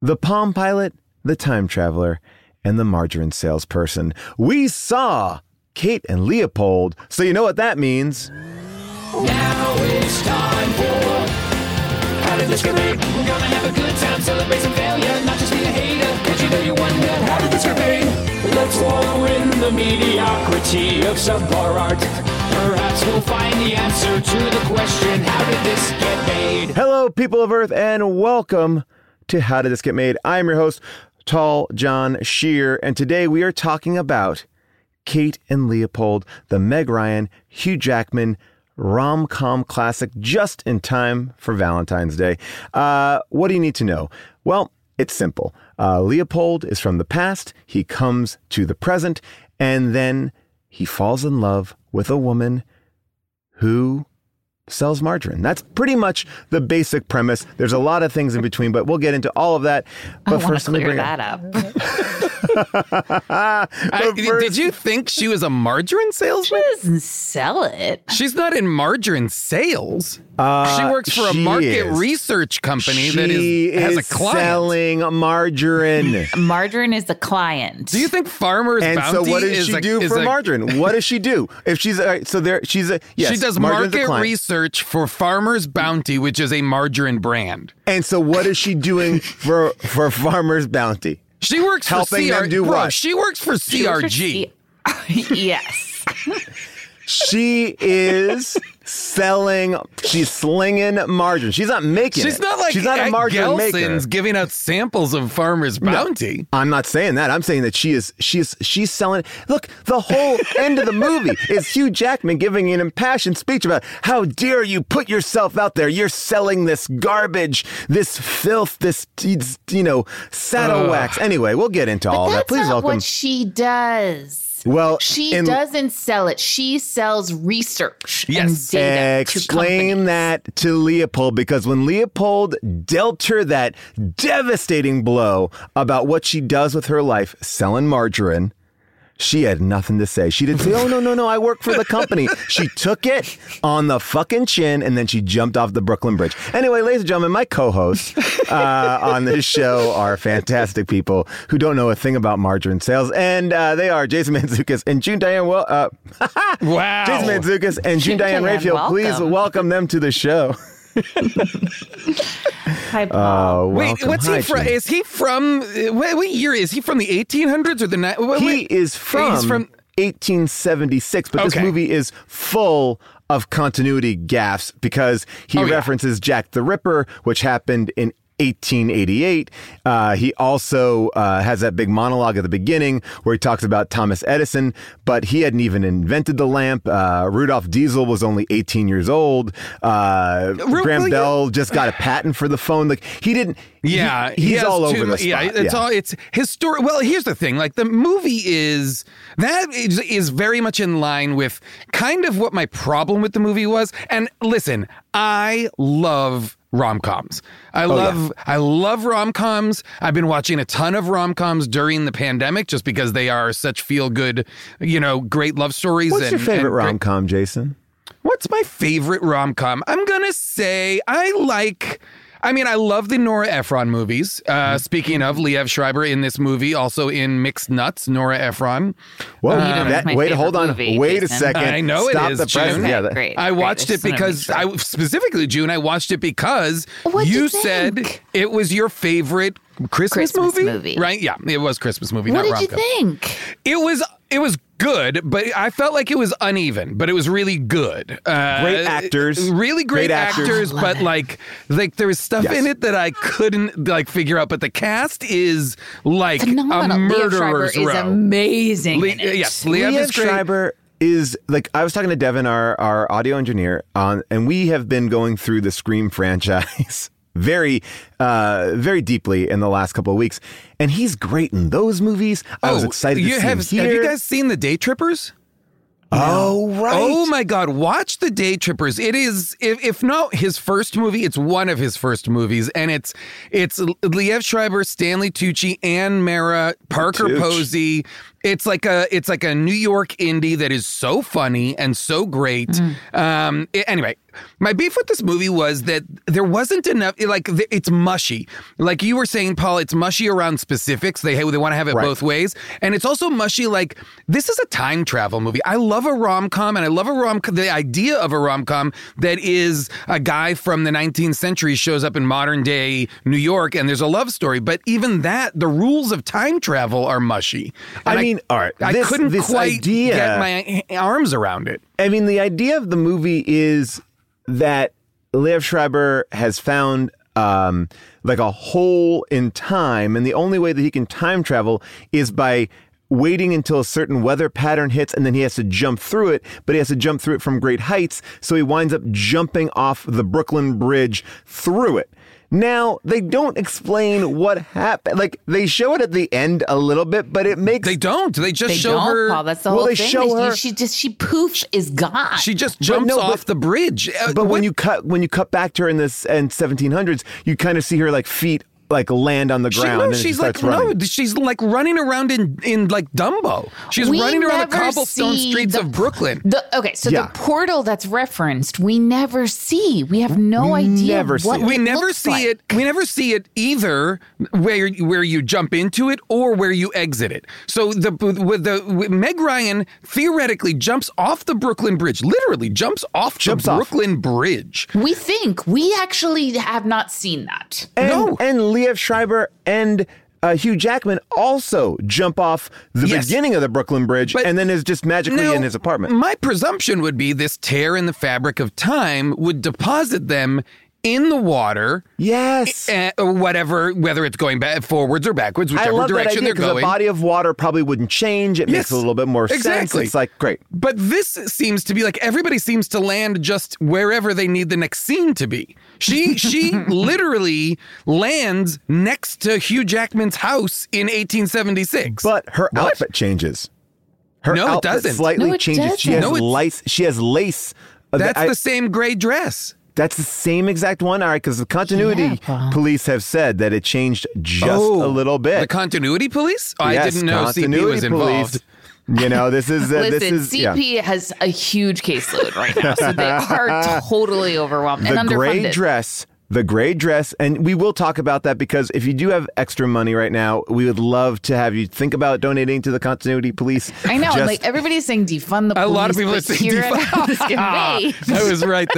the Palm Pilot, the Time Traveler, and the Margarine Salesperson. We saw Kate and Leopold, so you know what that means. Now it's time for How Did This Get Made? We're gonna have a good time, celebrate some failure, not just be a hater. Cause you know you wonder, how did this get made? Let's wallow in the mediocrity of subpar art. Perhaps we'll find the answer to the question, how did this get made? Hello, people of Earth, and welcome to How Did This Get Made? I'm your host, Tall John Scheer, and today we are talking about Kate and Leopold, the Meg Ryan, Hugh Jackman rom-com classic just in time for Valentine's Day. What do you need to know? Well, it's simple. Leopold is from the past, he comes to the present, and then he falls in love with a woman who sells margarine. That's pretty much the basic premise. There's a lot of things in between, but we'll get into all of that. But first, let me clear that up. Did you think she was a margarine salesman? She doesn't sell it. She's not in margarine sales. She works for a market research company that has a client. Selling margarine. Margarine is the client. Do you think Farmer's and Bounty so what does she do for margarine? What does she do? If she's she does market research for Farmer's Bounty, which is a margarine brand. And so what is she doing for Farmer's Bounty? She works helping for them do what? She works for CRG. Yes. She is selling, she's slinging margarine. She's not making She's it. not like she's not a margarine maker. Giving out samples of Farmer's Bounty. No, I'm not saying that. I'm saying that she's selling. Look, the whole end of the movie is Hugh Jackman giving an impassioned speech about how dare you put yourself out there. You're selling this garbage, this filth, this, saddle wax. Anyway, we'll get into all that. Please that's not welcome. what she does. Well, she doesn't sell it. She sells research Yes. and data Explain to that to Leopold, because when Leopold dealt her that devastating blow about what she does with her life, selling margarine, she had nothing to say. She didn't say, oh, no, I work for the company. She took it on the fucking chin, and then she jumped off the Brooklyn Bridge. Anyway, ladies and gentlemen, my co-hosts on this show are fantastic people who don't know a thing about margarine sales, and they are Jason Mantzoukas and June Diane. Wow. Jason Mantzoukas and June Diane Rayfield. Please welcome them to the show. Hi, Paul. Wait, what's he from? Is he from, what year is he from, the 1800s or the... He is from 1876, but this movie is full of continuity gaffes because he references Jack the Ripper, which happened in 1888. He also has that big monologue at the beginning where he talks about Thomas Edison, but he hadn't even invented the lamp. Rudolph Diesel was only 18 years old. Graham Bell just got a patent for the phone. Like he didn't. Yeah, he's all over the spot. Yeah, it's historic. Well, here's the thing: like the movie is very much in line with kind of what my problem with the movie was. And listen, I love rom-coms. I love rom-coms. I've been watching a ton of rom-coms during the pandemic just because they are such feel-good, great love stories. What's your favorite rom-com, Jason? What's my favorite rom-com? I'm going to say I love the Nora Ephron movies. Speaking of, Liev Schreiber in this movie, also in Mixed Nuts, Nora Ephron. Well, hold on. Wait a second. I know Stop it is, the June. Okay, great. I watched it because, June, I watched it because you said it was your favorite Christmas movie. Right? Yeah, it was Christmas movie, what not rom-com. What did you think? It was good, but I felt like it was uneven, but it was really good. Great actors. Really great actors, but like there was stuff in it that I couldn't figure out, but the cast is like phenomenal. A murderer's Liev Schreiber row. Is amazing in it. Yes, Liev Schreiber is like, I was talking to Devin, our audio engineer, and we have been going through the Scream franchise very deeply in the last couple of weeks, and he's great in those movies. I was excited to see him here. Have you guys seen The Day Trippers? Oh, right. Oh, my God. Watch The Day Trippers. It is, if not his first movie, it's one of his first movies. And it's Liev Schreiber, Stanley Tucci, Anne Mara, Parker Posey, It's like a New York indie that is so funny and so great. Anyway, my beef with this movie was that there wasn't enough. It's mushy. Like you were saying, Paul, it's mushy around specifics. They want to have it both ways, and it's also mushy. Like this is a time travel movie. I love a rom-com, and I love the idea of a rom-com that is a guy from the 19th century shows up in modern day New York, and there's a love story. But even that, the rules of time travel are mushy. And all right. I couldn't quite get my arms around it. I mean, the idea of the movie is that Liev Schreiber has found like a hole in time, and the only way that he can time travel is by waiting until a certain weather pattern hits, and then he has to jump through it, but he has to jump through it from great heights, so he winds up jumping off the Brooklyn Bridge through it. Now, they don't explain what happened. Like, they show it at the end a little bit, but it makes... They don't. They just show don't, her... Paul, that's the whole they thing. show her... She poof is gone. She just jumps off the bridge. But when you cut back to her in 1700s, you kind of see her like feet like land on the ground. And she's like running around in like Dumbo. She's running around the cobblestone streets of Brooklyn. The portal that's referenced, we never see. We have no idea what we never see it. We never see it either where you jump into it or where you exit it. So Meg Ryan theoretically jumps off the Brooklyn Bridge, literally jumps off the Brooklyn Bridge. We actually have not seen that. And Liev Schreiber and Hugh Jackman also jump off the beginning of the Brooklyn Bridge and then is just magically in his apartment. My presumption would be this tear in the fabric of time would deposit them in the water. Yes. Whether it's going back forwards or backwards, whichever direction they're going. The body of water probably wouldn't change. It makes a little bit more sense. It's like, great. But this seems to be like everybody seems to land just wherever they need the next scene to be. She literally lands next to Hugh Jackman's house in 1876. But her outfit changes. Her outfit doesn't. Slightly changes. She has lace. That's the same gray dress. That's the same exact one. All right, because the continuity police have said that it changed just a little bit. The continuity police? I didn't know CP was involved. You know, this is CP has a huge caseload right now, so they are totally overwhelmed and underfunded. The gray dress, and we will talk about that because if you do have extra money right now, we would love to have you think about donating to the continuity police. I know, like everybody's saying defund the police. A lot of people are saying defund. I was right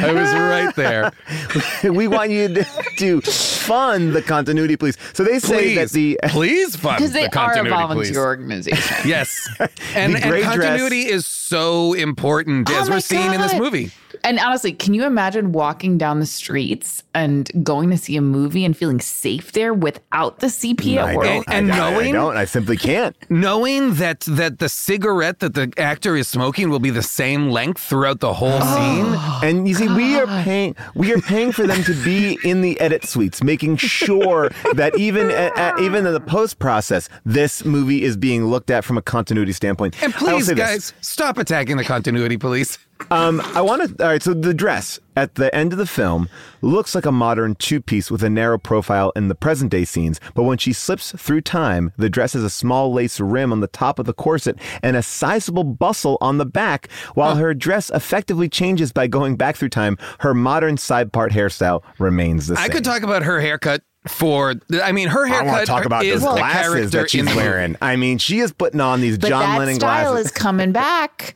there. We want you to fund the continuity police. So they say please fund the continuity police. Because they are a volunteer organization. Yes. And continuity is so important as we're seeing in this movie. And honestly, can you imagine walking down the streets and going to see a movie and feeling safe there without the CP at work? I simply can't. Knowing that the cigarette that the actor is smoking will be the same length throughout the whole scene. And you see, we are paying for them to be in the edit suites, making sure that even in the post process, this movie is being looked at from a continuity standpoint. And please, guys, stop attacking the continuity police. All right, so the dress at the end of the film looks like a modern two-piece with a narrow profile in the present-day scenes, but when she slips through time, the dress has a small lace rim on the top of the corset and a sizable bustle on the back. While her dress effectively changes by going back through time, her modern side part hairstyle remains the same. I could talk about her haircut. Her haircut. I want to talk about those glasses that she's wearing. I mean, she is putting on these John Lennon glasses. That style is coming back.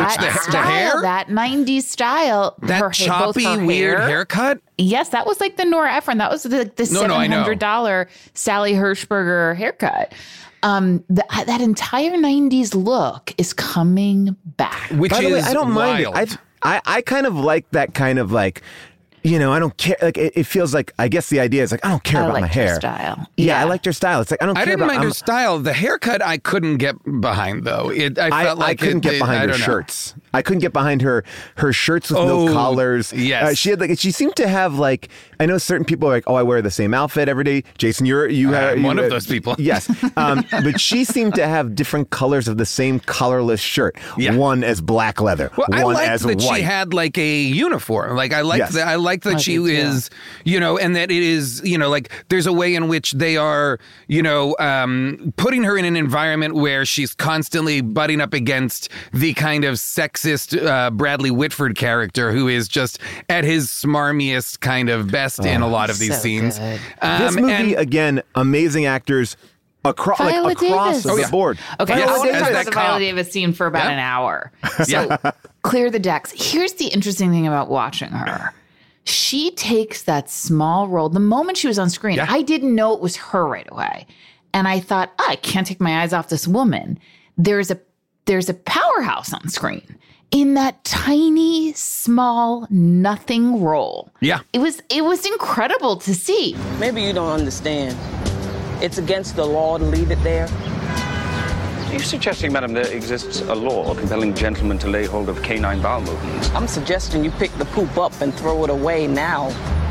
That 90s style. That choppy, weird haircut? Yes, that was like the Nora Ephron. That was the $700 Sally Hershberger haircut. That entire 90s look is coming back. Which By the way, is I don't wild. mind it. I kind of like that kind of like... You know, I don't care. Like, it feels like, I guess the idea is like, I don't care about my hair. Her style. Yeah, I liked her style. It's like, I didn't mind her style. The haircut I couldn't get behind, though. I felt like I couldn't get behind her shirts. I couldn't get behind her shirts with no collars. Yes. She seemed to have like, I know certain people are like, oh, I wear the same outfit every day. Jason, I'm one of those people. Yes. But she seemed to have different colors of the same collarless shirt. Yeah. One as black leather, well, one I as like that white. she had like a uniform. Like I like that. I like that she is, and that it is, like there's a way in which they are, putting her in an environment where she's constantly butting up against the kind of sexist Bradley Whitford character who is just at his smarmiest kind of best in a lot of these scenes. This movie, again, amazing actors across the board. Okay, I want to talk about the cop. Viola Davis scene for about an hour. So clear the decks. Here's the interesting thing about watching her. She takes that small role. The moment she was on screen, I didn't know it was her right away. And I thought, I can't take my eyes off this woman. There's a powerhouse on screen in that tiny, small, nothing role. Yeah. It was incredible to see. Maybe you don't understand. It's against the law to leave it there. Are you suggesting, madam, there exists a law compelling gentlemen to lay hold of canine bowel movements? I'm suggesting you pick the poop up and throw it away now.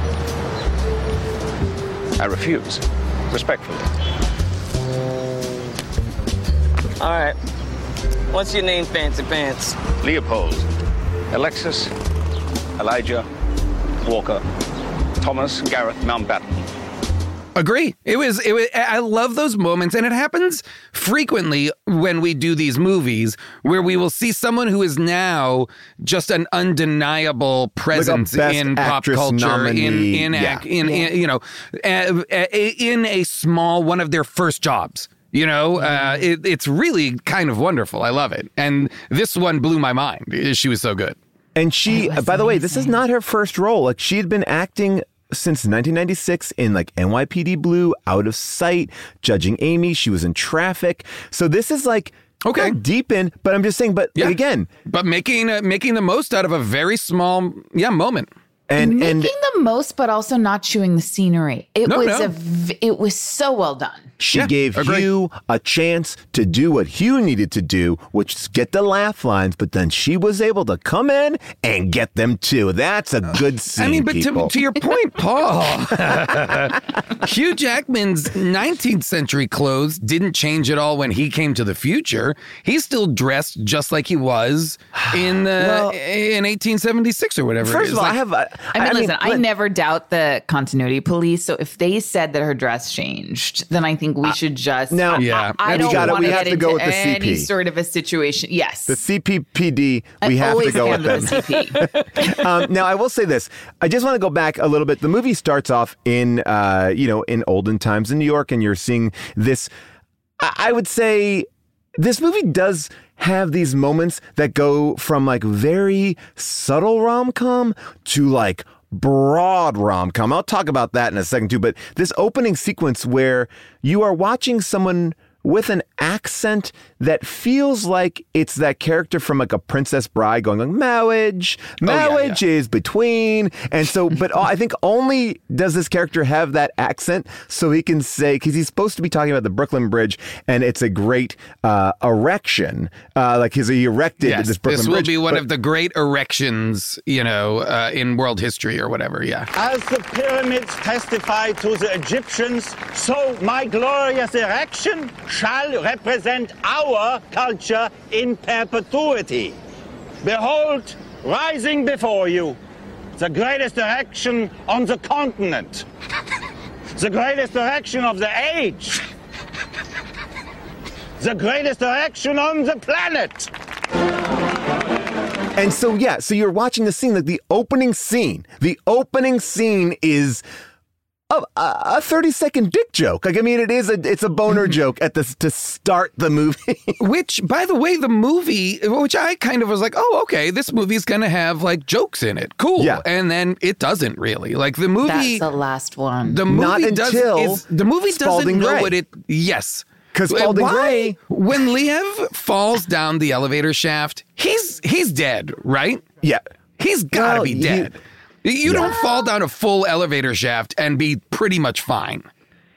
I refuse, respectfully. All right. What's your name, Fancy Pants? Leopold, Alexis, Elijah, Walker, Thomas, Gareth, Mountbatten. Agree. It was. I love those moments, and it happens frequently when we do these movies where we will see someone who is now just an undeniable presence in pop culture, in a small one of their first jobs. It's really kind of wonderful. I love it, and this one blew my mind. She was so good. And she, by the way, this is not her first role. Like she had been acting since 1996 in like NYPD Blue, Out of Sight, Judging Amy. She was in Traffic. So this is like deep in. But I'm just saying. But again, but making the most out of a very small moment. And making the most, but also not chewing the scenery. It was so well done. She gave Hugh a chance to do what Hugh needed to do, which is get the laugh lines, but then she was able to come in and get them too. That's a good scene, I mean, but people. to your point, Paul, Hugh Jackman's 19th century clothes didn't change at all when he came to the future. He's still dressed just like he was in 1876 or whatever. First of all, I never doubt the continuity police. So if they said that her dress changed, then I think we should just. Now, I don't want to get into go with the any CP. sort of a situation. Yes, the CPPD. We have to go with them. The CP. Now, I will say this. I just want to go back a little bit. The movie starts off in, in olden times in New York, and you're seeing this. I would say this movie does have these moments that go from like very subtle rom-com to like broad rom-com. I'll talk about that in a second too, but this opening sequence where you are watching someone with an accent that feels like it's that character from like a Princess Bride going like, marriage is between. And so, but I think only does this character have that accent so he can say, because he's supposed to be talking about the Brooklyn Bridge and it's a great erection. Like he erected this Brooklyn Bridge. This will be one of the great erections, in world history or whatever. Yeah. As the pyramids testify to the Egyptians, so my glorious erection shall represent our culture in perpetuity. Behold, rising before you, the greatest erection on the continent, the greatest erection of the age, the greatest erection on the planet. And so, so you're watching the scene, like the opening scene. The opening scene is a 30-second dick joke. Like, I mean, it's a boner joke to start the movie. Which, by the way, the movie, which I kind of was like, oh, okay, this movie's going to have like jokes in it. Cool. Yeah. And then it doesn't really. Like the movie. That's the last one. The movie doesn't know Gray. what it. Yes. Because Spalding Gray. When Liev falls down the elevator shaft, he's dead, right? Yeah. He's got to be dead. You don't fall down a full elevator shaft and be pretty much fine.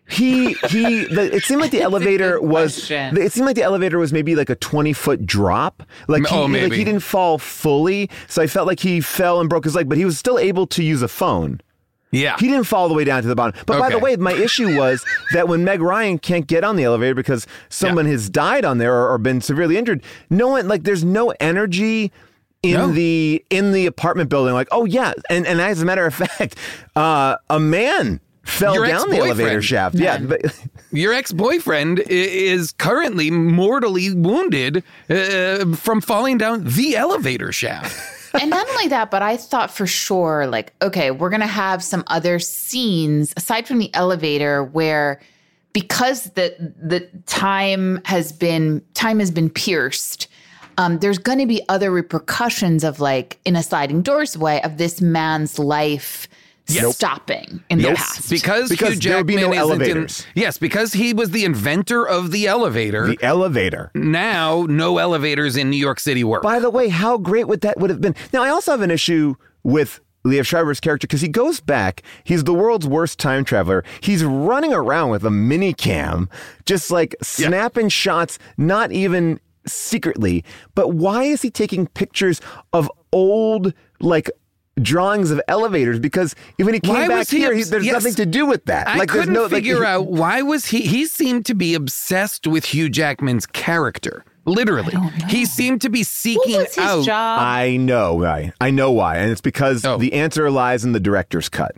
It seemed like the elevator was. It seemed like the elevator was maybe like a 20-foot drop. Like maybe he didn't fall fully, so I felt like he fell and broke his leg, but he was still able to use a phone. Yeah. He didn't fall all the way down to the bottom. But by the way, my issue was that when Meg Ryan can't get on the elevator because someone has died on there or been severely injured, there's no energy in the apartment building. Like, oh yeah, and as a matter of fact, a man fell down the elevator shaft. Yeah, but your ex-boyfriend is currently mortally wounded from falling down the elevator shaft. And not only that, but I thought for sure, like, okay, we're going to have some other scenes aside from the elevator where, because the time has been pierced, there's going to be other repercussions of, like, in a sliding doors way, of this man's life stopping in the past. Because Hugh Jackman there would be no elevators. Because he was the inventor of the elevator. The elevator. Now, no elevators in New York City work. By the way, how great would have been? Now, I also have an issue with Liev Schreiber's character because he goes back. He's the world's worst time traveler. He's running around with a mini cam, just like snapping shots, not even secretly. But why is he taking pictures of old, like, drawings of elevators? Because when he came back here, there's nothing to do with that. I couldn't figure out why was he seemed to be obsessed with Hugh Jackman's character. Literally, he seemed to be seeking what was his out. Job? I know why, and it's because the answer lies in the director's cut.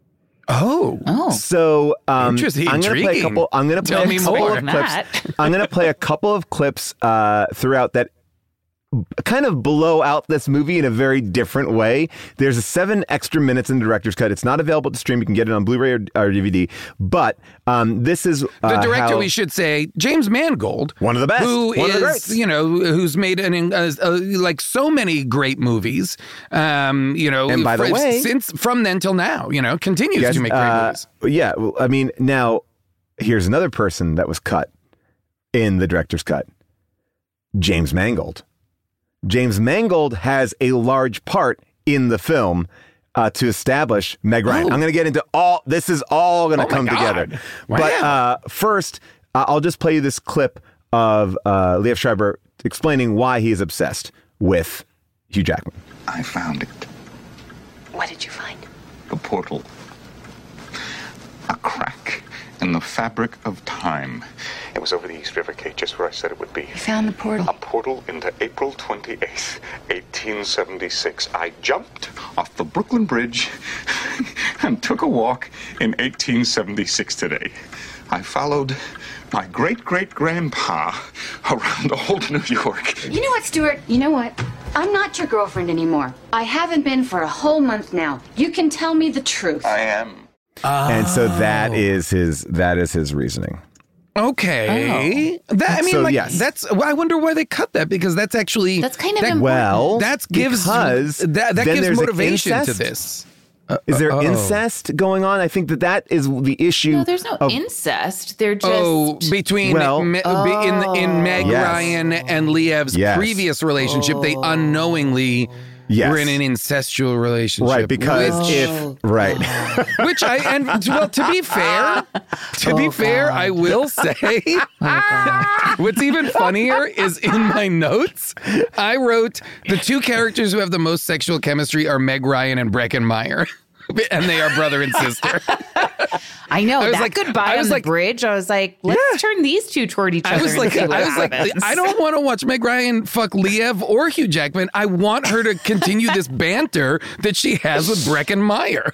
Oh. So interesting. I'm going to play a couple. I'm going to play a couple of clips. I'm going to play a couple of clips throughout that kind of blow out this movie in a very different way. There's 7 extra minutes in the director's cut. It's not available to stream. You can get it on Blu-ray or DVD. But this is the director. We should say James Mangold, one of the best, who one of the greats. Who's made like so many great movies. And by the way, since from then till now, continues to make great movies. Yeah, I mean, now here's another person that was cut in the director's cut: James Mangold. James Mangold has a large part in the film to establish Meg Ryan. I'm going to get into all. This is all going to come together. Wow. But first, I'll just play you this clip of Liev Schreiber explaining why he is obsessed with Hugh Jackman. I found it. What did you find? A portal. A crack in the fabric of time. It was over the East River Gate, just where I said it would be. You found the portal? A portal into April 28th, 1876. I jumped off the Brooklyn Bridge and took a walk in 1876 today. I followed my great-great-grandpa around old New York. You know what, Stuart? You know what? I'm not your girlfriend anymore. I haven't been for a whole month now. You can tell me the truth. I am. And so that is his reasoning. Okay. That's. I wonder why they cut that, because that's actually kind of important. That gives motivation to this. Is there incest going on? I think that is the issue. No, there's no incest. They're just between in Meg Ryan and Liev's previous relationship, they unknowingly. Yes. We're in an incestual relationship. Right, because which to be fair, I will say, what's even funnier is in my notes, I wrote the 2 characters who have the most sexual chemistry are Meg Ryan and Breckin Meyer. And they are brother and sister. I know. Goodbye on the bridge. I was like, let's turn these 2 toward each other. I don't want to watch Meg Ryan fuck Liev or Hugh Jackman. I want her to continue this banter that she has with Breckin Meyer.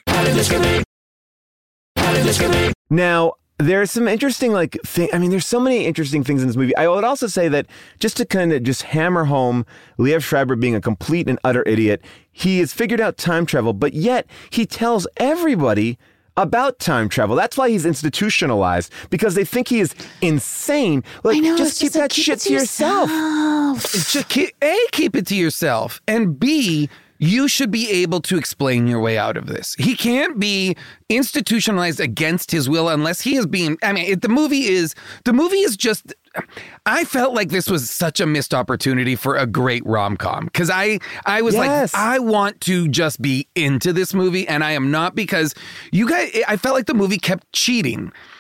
Now, there's some interesting there's so many interesting things in this movie. I would also say that just to kind of just hammer home Liev Schreiber being a complete and utter idiot, he has figured out time travel, but yet he tells everybody about time travel. That's why he's institutionalized, because they think he is insane. Like, just keep that shit to yourself. Keep it to yourself. And B, you should be able to explain your way out of this. He can't be institutionalized against his will unless he is being. I mean, the movie is just. I felt like this was such a missed opportunity for a great rom-com, because I was like, I want to just be into this movie, and I am not, because you guys. I felt like the movie kept cheating.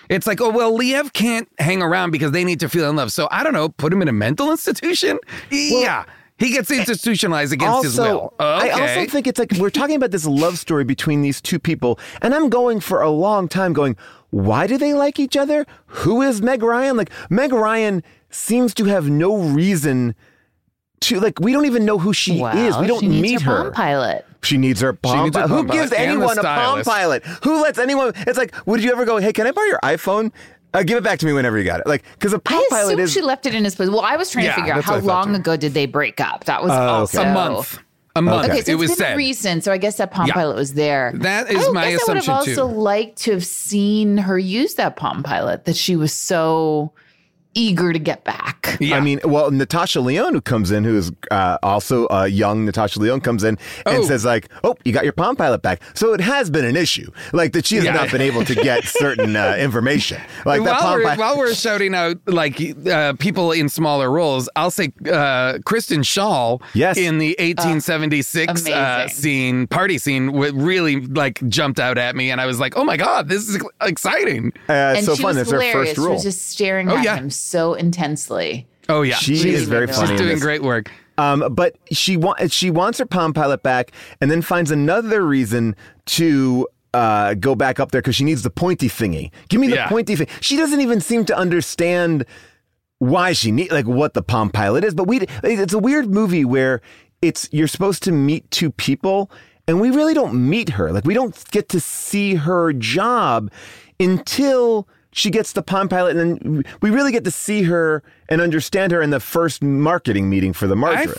it's like, oh, well, Liev can't hang around because they need to feel in love. So I don't know, put him in a mental institution? Yeah. He gets institutionalized against his will. Okay. I also think it's like we're talking about this love story between these two people, and I'm going for a long time going, why do they like each other? Who is Meg Ryan? Like, Meg Ryan seems to have no reason to, like, we don't even know who she is. We don't meet her. Palm Pilot. She needs her Palm Pilot. Who gives anyone a Palm Pilot? Who lets anyone? It's like, would you ever go, hey, can I borrow your iPhone? Give it back to me whenever you got it. Like, because a Palm Pilot is. She left it in his place. Well, I was trying to figure out how long ago did they break up. That was also a month. A month. Okay, so it was it's been said. recent, so I guess that Palm Pilot was there. That is my assumption too. I would have also liked to have seen her use that Palm Pilot. That she was so eager to get back. Yeah. I mean, well, Natasha Lyonne, who comes in, who is also young Natasha Lyonne, comes in and says like, oh, you got your Palm Pilot back. So it has been an issue, like that she has not been able to get certain information. Like while we're shouting out like people in smaller roles, I'll say Kristen Schaal in the 1876 party scene really like jumped out at me, and I was like, oh my God, this is exciting. And so she fun. was It's her first role. She was just staring at him so intensely. Oh yeah, she is very funny. She's doing great work. But she wants her Palm Pilot back, and then finds another reason to go back up there because she needs the pointy thingy. Give me the pointy thing. She doesn't even seem to understand why she what the Palm Pilot is. But it's a weird movie where you're supposed to meet two people, and we really don't meet her. Like, we don't get to see her job until she gets the Palm Pilot, and then we really get to see her and understand her in the first marketing meeting for the margarine.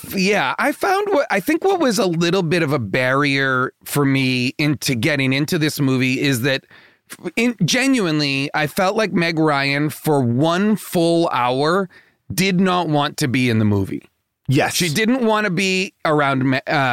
I think what was a little bit of a barrier for me into getting into this movie is that genuinely, I felt like Meg Ryan for one full hour did not want to be in the movie. Yes. She didn't want to be around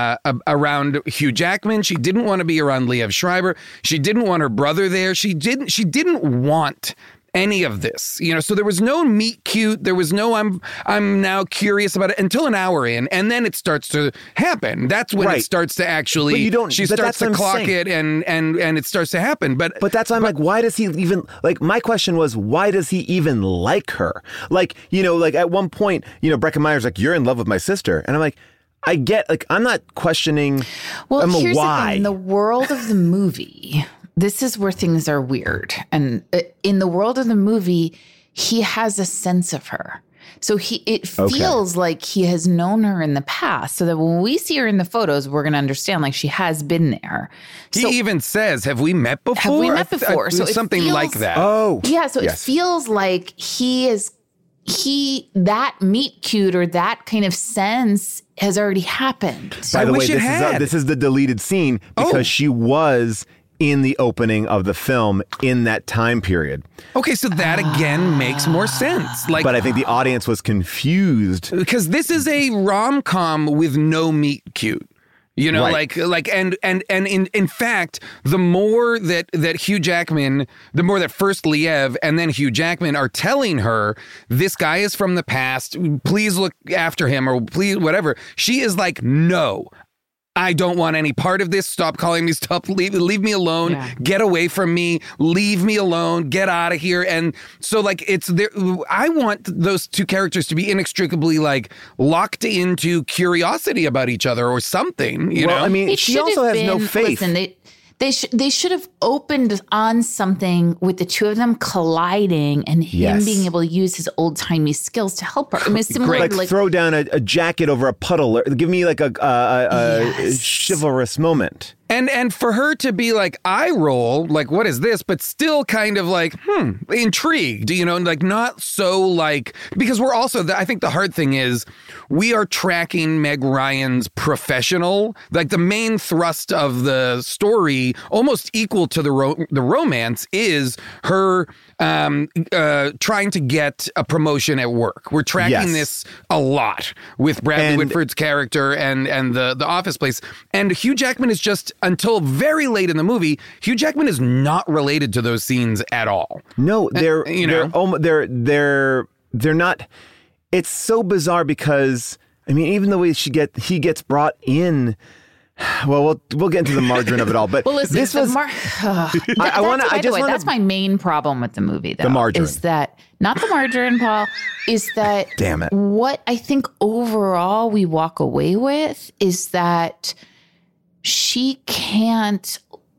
Hugh Jackman. She didn't want to be around Liev Schreiber. She didn't want her brother there. She didn't want any of this, so there was no meet cute. There was no I'm now curious about it until an hour in, and then it starts to happen. That's when it starts to actually, she starts to clock it and it starts to happen. But that's, I'm like, why does he even, like, my question was, why does he even like her? Like, like at one point, Breckin Meyer's like, you're in love with my sister. And I'm like, I get, like, I'm not questioning here's why. The thing. In the world of the movie, this is where things are weird. And in the world of the movie, he has a sense of her. So it feels like he has known her in the past, so that when we see her in the photos, we're going to understand like she has been there. He even says, have we met before? Have we met before? So something like that. Oh. Yeah, so it feels like that meet cute or that kind of sense has already happened. By the way, this is the deleted scene because she was in the opening of the film in that time period. Okay, so that again makes more sense. But I think the audience was confused. Because this is a rom-com with no meet cute. And in fact, the more that Hugh Jackman, the more that first Liev and then Hugh Jackman are telling her, this guy is from the past, please look after him, or please, whatever, she is like, no, I don't want any part of this. Stop calling me. Stop. Leave me alone. Yeah. Get away from me. Leave me alone. Get out of here. And so, like, it's there. I want those two characters to be inextricably, like, locked into curiosity about each other or something. You know? I mean, she also has no faith. Listen, they should have opened on something with the two of them colliding and him being able to use his old timey skills to help her. I mean, similar, like throw down a jacket over a puddle. Or give me like a chivalrous moment. And for her to be like, eye roll, like, what is this? But still kind of like, intrigued, like not so like, because we're also, I think the hard thing is we are tracking Meg Ryan's professional, like the main thrust of the story, almost equal to the romance, is her trying to get a promotion at work. We're tracking this a lot with Bradley Whitford's character and the office place. And Hugh Jackman is just, until very late in the movie, Hugh Jackman is not related to those scenes at all. No, they're not. It's so bizarre because, I mean, even the way he gets brought in, Well, we'll get into the margarine of it all, but well, listen, this was. That's my main problem with the movie, though. The margarine. Is that not the margarine, Paul? Is that damn it? What I think overall we walk away with is that she can't,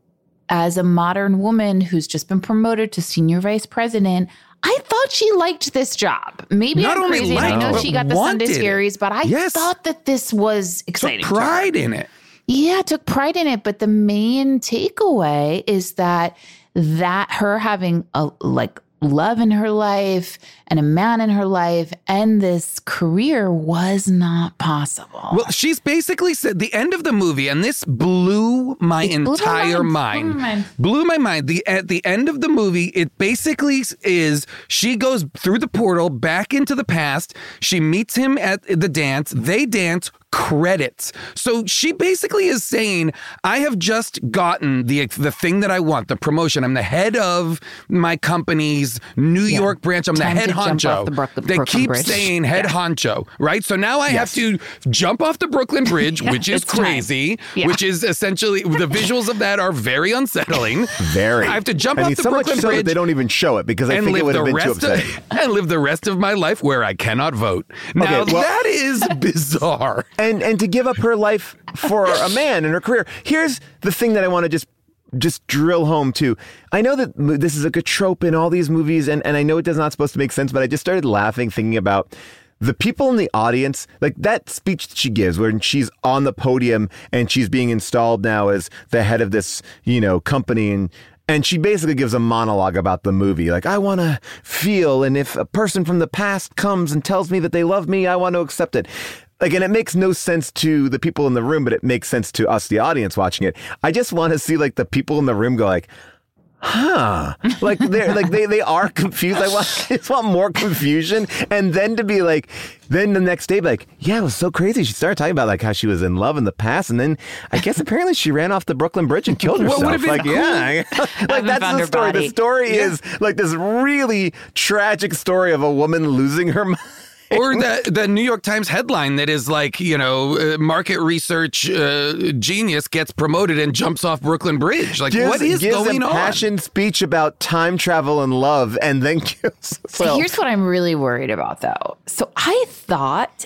as a modern woman who's just been promoted to senior vice president. I thought she liked this job. Maybe I'm crazy. I know she got the Sunday series, but I thought that this was exciting. Took pride in it. Yeah, took pride in it. But the main takeaway is that her having love in her life and a man in her life and this career was not possible. Well, she's basically said the end of the movie, and this blew my entire mind. Blew my mind. At the end of the movie, it basically is she goes through the portal back into the past. She meets him at the dance. They dance. Credits. So she basically is saying, I have just gotten the thing that I want, the promotion. I'm the head of my company's New York branch. I'm the head honcho. They keep saying head honcho, right? So now I have to jump off the Brooklyn Bridge, which is crazy, which is essentially, the visuals of that are very unsettling. Very. I have to jump off the Brooklyn Bridge. That they don't even show it because I think it would have been too upsetting. And live the rest of my life where I cannot vote. Now, that is bizarre. And to give up her life for a man and her career. Here's the thing that I want to just drill home to. I know that this is a good trope in all these movies, and I know it is not supposed to make sense, but I just started laughing thinking about the people in the audience, like that speech that she gives when she's on the podium and she's being installed now as the head of this, company, and she basically gives a monologue about the movie. Like, I want to feel, and if a person from the past comes and tells me that they love me, I want to accept it. Like, and it makes no sense to the people in the room, but it makes sense to us, the audience, watching it. I just want to see the people in the room go like, huh? Like they are confused. I just want more confusion, and then to be then the next day, yeah, it was so crazy. She started talking about how she was in love in the past, and then I guess apparently she ran off the Brooklyn Bridge and killed herself. What would have been cool? Yeah, that's the story. The story is this really tragic story of a woman losing her mind. Or the New York Times headline that is market research genius gets promoted and jumps off Brooklyn Bridge. What is going on? Gives a passion speech about time travel and love and then kills himself. Here's what I'm really worried about, though. So I thought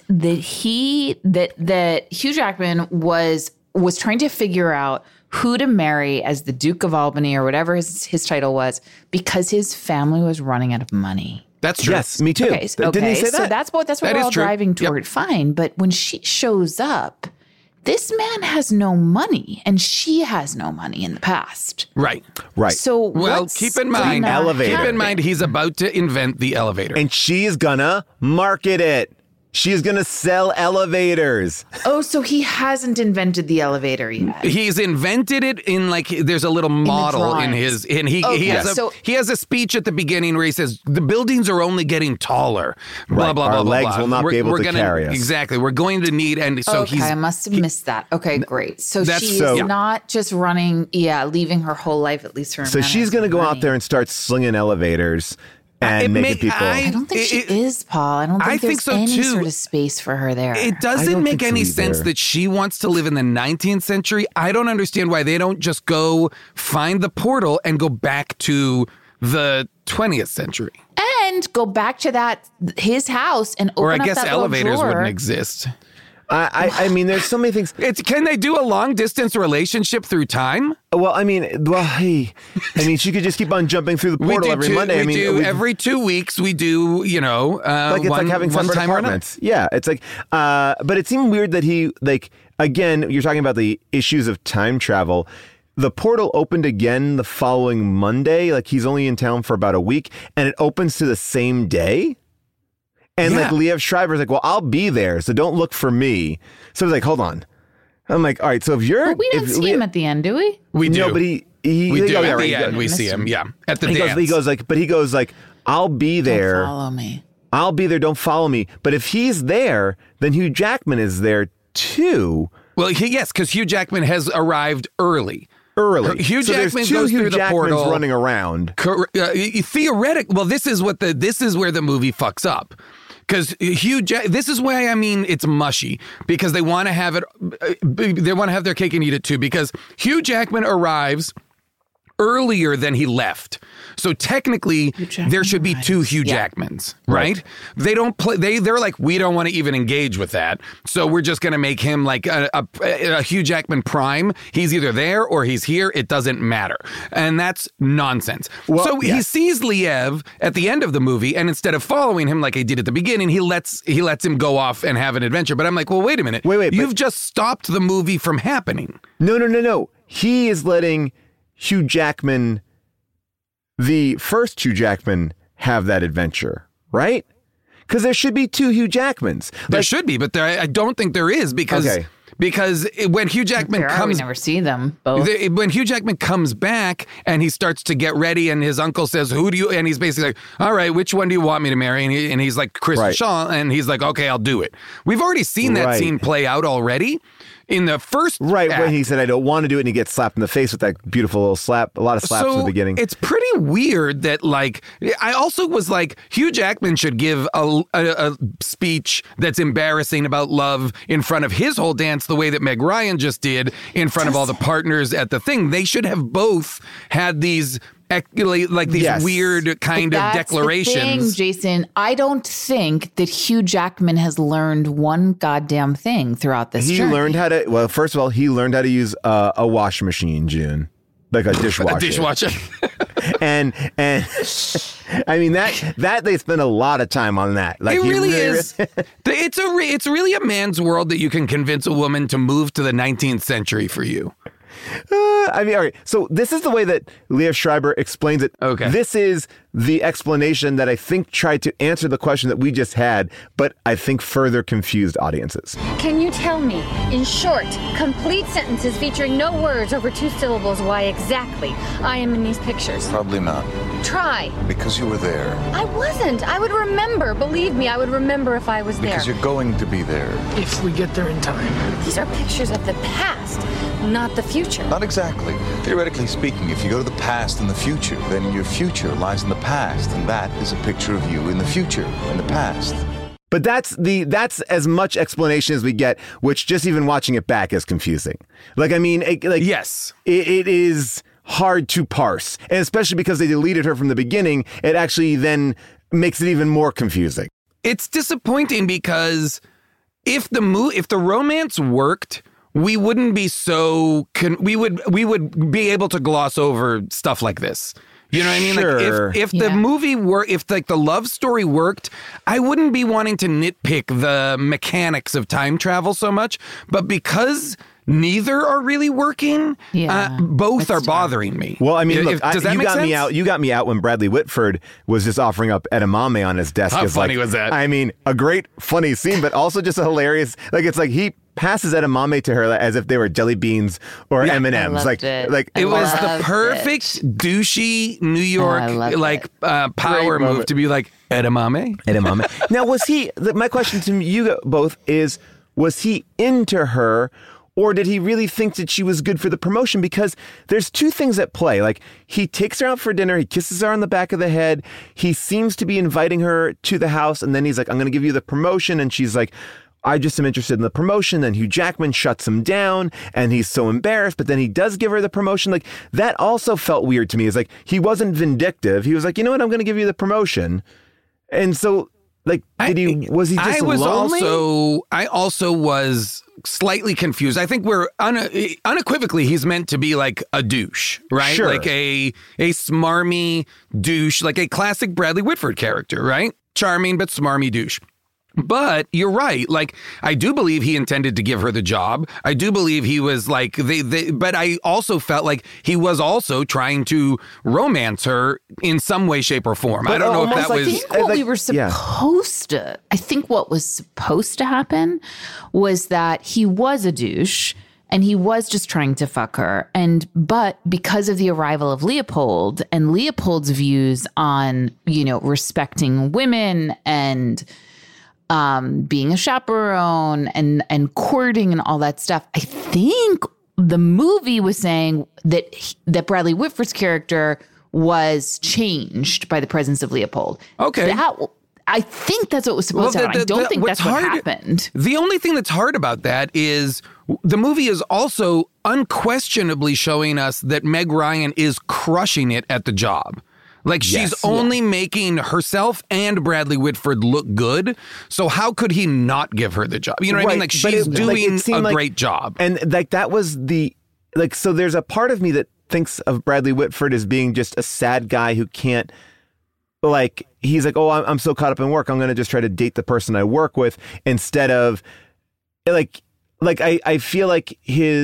that that Hugh Jackman was trying to figure out who to marry as the Duke of Albany or whatever his title was because his family was running out of money. That's true. Yes, me too. Okay, Didn't he say that? So that's what we're all driving toward. Yep. Fine. But when she shows up, this man has no money and she has no money in the past. Right. So keep in mind he's about to invent the elevator. And she's gonna market it. She's going to sell elevators. Oh, so he hasn't invented the elevator yet. He's invented it in there's a little model in his, and he has a speech at the beginning where he says, the buildings are only getting taller. Blah, blah, blah, Our blah, legs blah. will not be able to carry us. Exactly. We're going to need, and so okay, I must have missed that. Okay, great. So she's not just running, leaving her whole life, at least for a So she's going to go out there and start slinging elevators. And making people. I don't think she is, Paul. I don't think there's any sort of space for her there. It doesn't make any sense that she wants to live in the 19th century. I don't understand why they don't just go find the portal and go back to the 20th century. And go back to his house and open up that little drawer. Or I guess elevators wouldn't exist. I mean, there's so many things. Can they do a long distance relationship through time? Well, she could just keep on jumping through the portal every Monday. Every 2 weeks we do, it's like having separate apartments. Yeah, it's but it seemed weird that he again, you're talking about the issues of time travel. The portal opened again the following Monday. He's only in town for about a week, and it opens to the same day. And Liev Schreiber's well, I'll be there, so don't look for me. So I was hold on. I'm all right, so if you're... But we don't see him at the end, do we? We do. No, but we do. At the end, we see him, at the dance. He goes, I'll be there. Don't follow me. I'll be there, don't follow me. But if he's there, then Hugh Jackman is there too. Well, yes, because Hugh Jackman has arrived early. early. Hugh so Jackman there's two goes Hugh through the Jackmans portal. running around. Theoretic. Well, this is where the movie fucks up. Because this is why I mean it's mushy, because they want to have it. They want to have their cake and eat it too. Because Hugh Jackman arrives earlier than he left, so technically there should be two Hugh Jackmans, right? They don't play. They're like, we don't want to even engage with that, so we're just going to make him like a Hugh Jackman prime. He's either there or he's here. It doesn't matter, and that's nonsense. Well, so he sees Liev at the end of the movie, and instead of following him like he did at the beginning, he lets him go off and have an adventure. But I'm like, well, wait a minute. Wait. You've just stopped the movie from happening. No. He is letting Hugh Jackman, the first Hugh Jackman, have that adventure, right? Because there should be two Hugh Jackmans. There should be, but I don't think there is because when Hugh Jackman comes, we never see them both. When Hugh Jackman comes back and he starts to get ready, and his uncle says, "Who do you?" and he's basically like, "All right, which one do you want me to marry?" and he's like, "Chris Shaw," and he's like, "Okay, I'll do it." We've already seen that scene play out already. In the first act, when he said, I don't want to do it, and he gets slapped in the face with that beautiful little slap, a lot of slaps in the beginning. It's pretty weird that, like, I also was like, Hugh Jackman should give a speech that's embarrassing about love in front of his whole dance the way that Meg Ryan just did in front of all the partners at the thing. They should have both had these weird kind of declarations. The thing, Jason, I don't think that Hugh Jackman has learned one goddamn thing throughout this journey. Learned how to, well, first of all, he learned how to use a washing machine, June. Like a dishwasher. A dishwasher. and I mean, that they spend a lot of time on that. Like, it really is. It's really a man's world that you can convince a woman to move to the 19th century for you. All right. So this is the way that Liev Schreiber explains it. Okay. This is the explanation that I think tried to answer the question that we just had, but I think further confused audiences. Can you tell me, in short, complete sentences featuring no words over 2 syllables, why exactly I am in these pictures? Probably not. Try. Because you were there. I wasn't. I would remember. Believe me, I would remember if I was there. Because you're going to be there. If we get there in time. These are pictures of the past, not the future. Not exactly. Theoretically speaking, if you go to the past and the future, then your future lies in the past, and that is a picture of you in the future, in the past. But that's as much explanation as we get, which just even watching it back is confusing. Like, I mean, yes, it is hard to parse, and especially because they deleted her from the beginning, it actually then makes it even more confusing. It's disappointing because if the romance worked, we wouldn't be so we would be able to gloss over stuff like this. You know what I mean? Sure. Like if the movie were, if like the love story worked, I wouldn't be wanting to nitpick the mechanics of time travel so much. But because neither are really working, both are bothering me. Well, I mean, look, does that make sense? You got me out when Bradley Whitford was just offering up edamame on his desk. How funny was that? I mean, a great, funny scene, but also just a hilarious. Like, it's like he passes edamame to her as if they were jelly beans or M&Ms. Like it was the perfect douchey New York power move to be like edamame. Now, was he? My question to you both is: was he into her? Or did he really think that she was good for the promotion? Because there's two things at play. Like, he takes her out for dinner. He kisses her on the back of the head. He seems to be inviting her to the house. And then he's like, I'm going to give you the promotion. And she's like, I just am interested in the promotion. Then Hugh Jackman shuts him down and he's so embarrassed. But then he does give her the promotion. Like, that also felt weird to me. It's like, he wasn't vindictive. He was like, you know what? I'm going to give you the promotion. And so, like, was he just lonely? I also was slightly confused. I think we're unequivocally, he's meant to be like a douche, right? Sure. Like a smarmy douche, like a classic Bradley Whitford character, right? Charming, but smarmy douche. But you're right. Like, I do believe he intended to give her the job. I do believe he was like, but I also felt like he was also trying to romance her in some way, shape, or form. I don't know if that was. I think what was supposed to happen was that he was a douche and he was just trying to fuck her. But because of the arrival of Leopold and Leopold's views on, respecting women and being a chaperone and courting and all that stuff, I think the movie was saying that Bradley Whitford's character was changed by the presence of Leopold. Okay. I think that's what was supposed to happen. I don't think that's what happened. The only thing that's hard about that is the movie is also unquestionably showing us that Meg Ryan is crushing it at the job. Like, she's only making herself and Bradley Whitford look good. So how could he not give her the job? You know what I mean? Like, she's doing a great job. And like, that was so there's a part of me that thinks of Bradley Whitford as being just a sad guy who can't, like, he's like, oh, I'm so caught up in work, I'm going to just try to date the person I work with, instead of like I feel like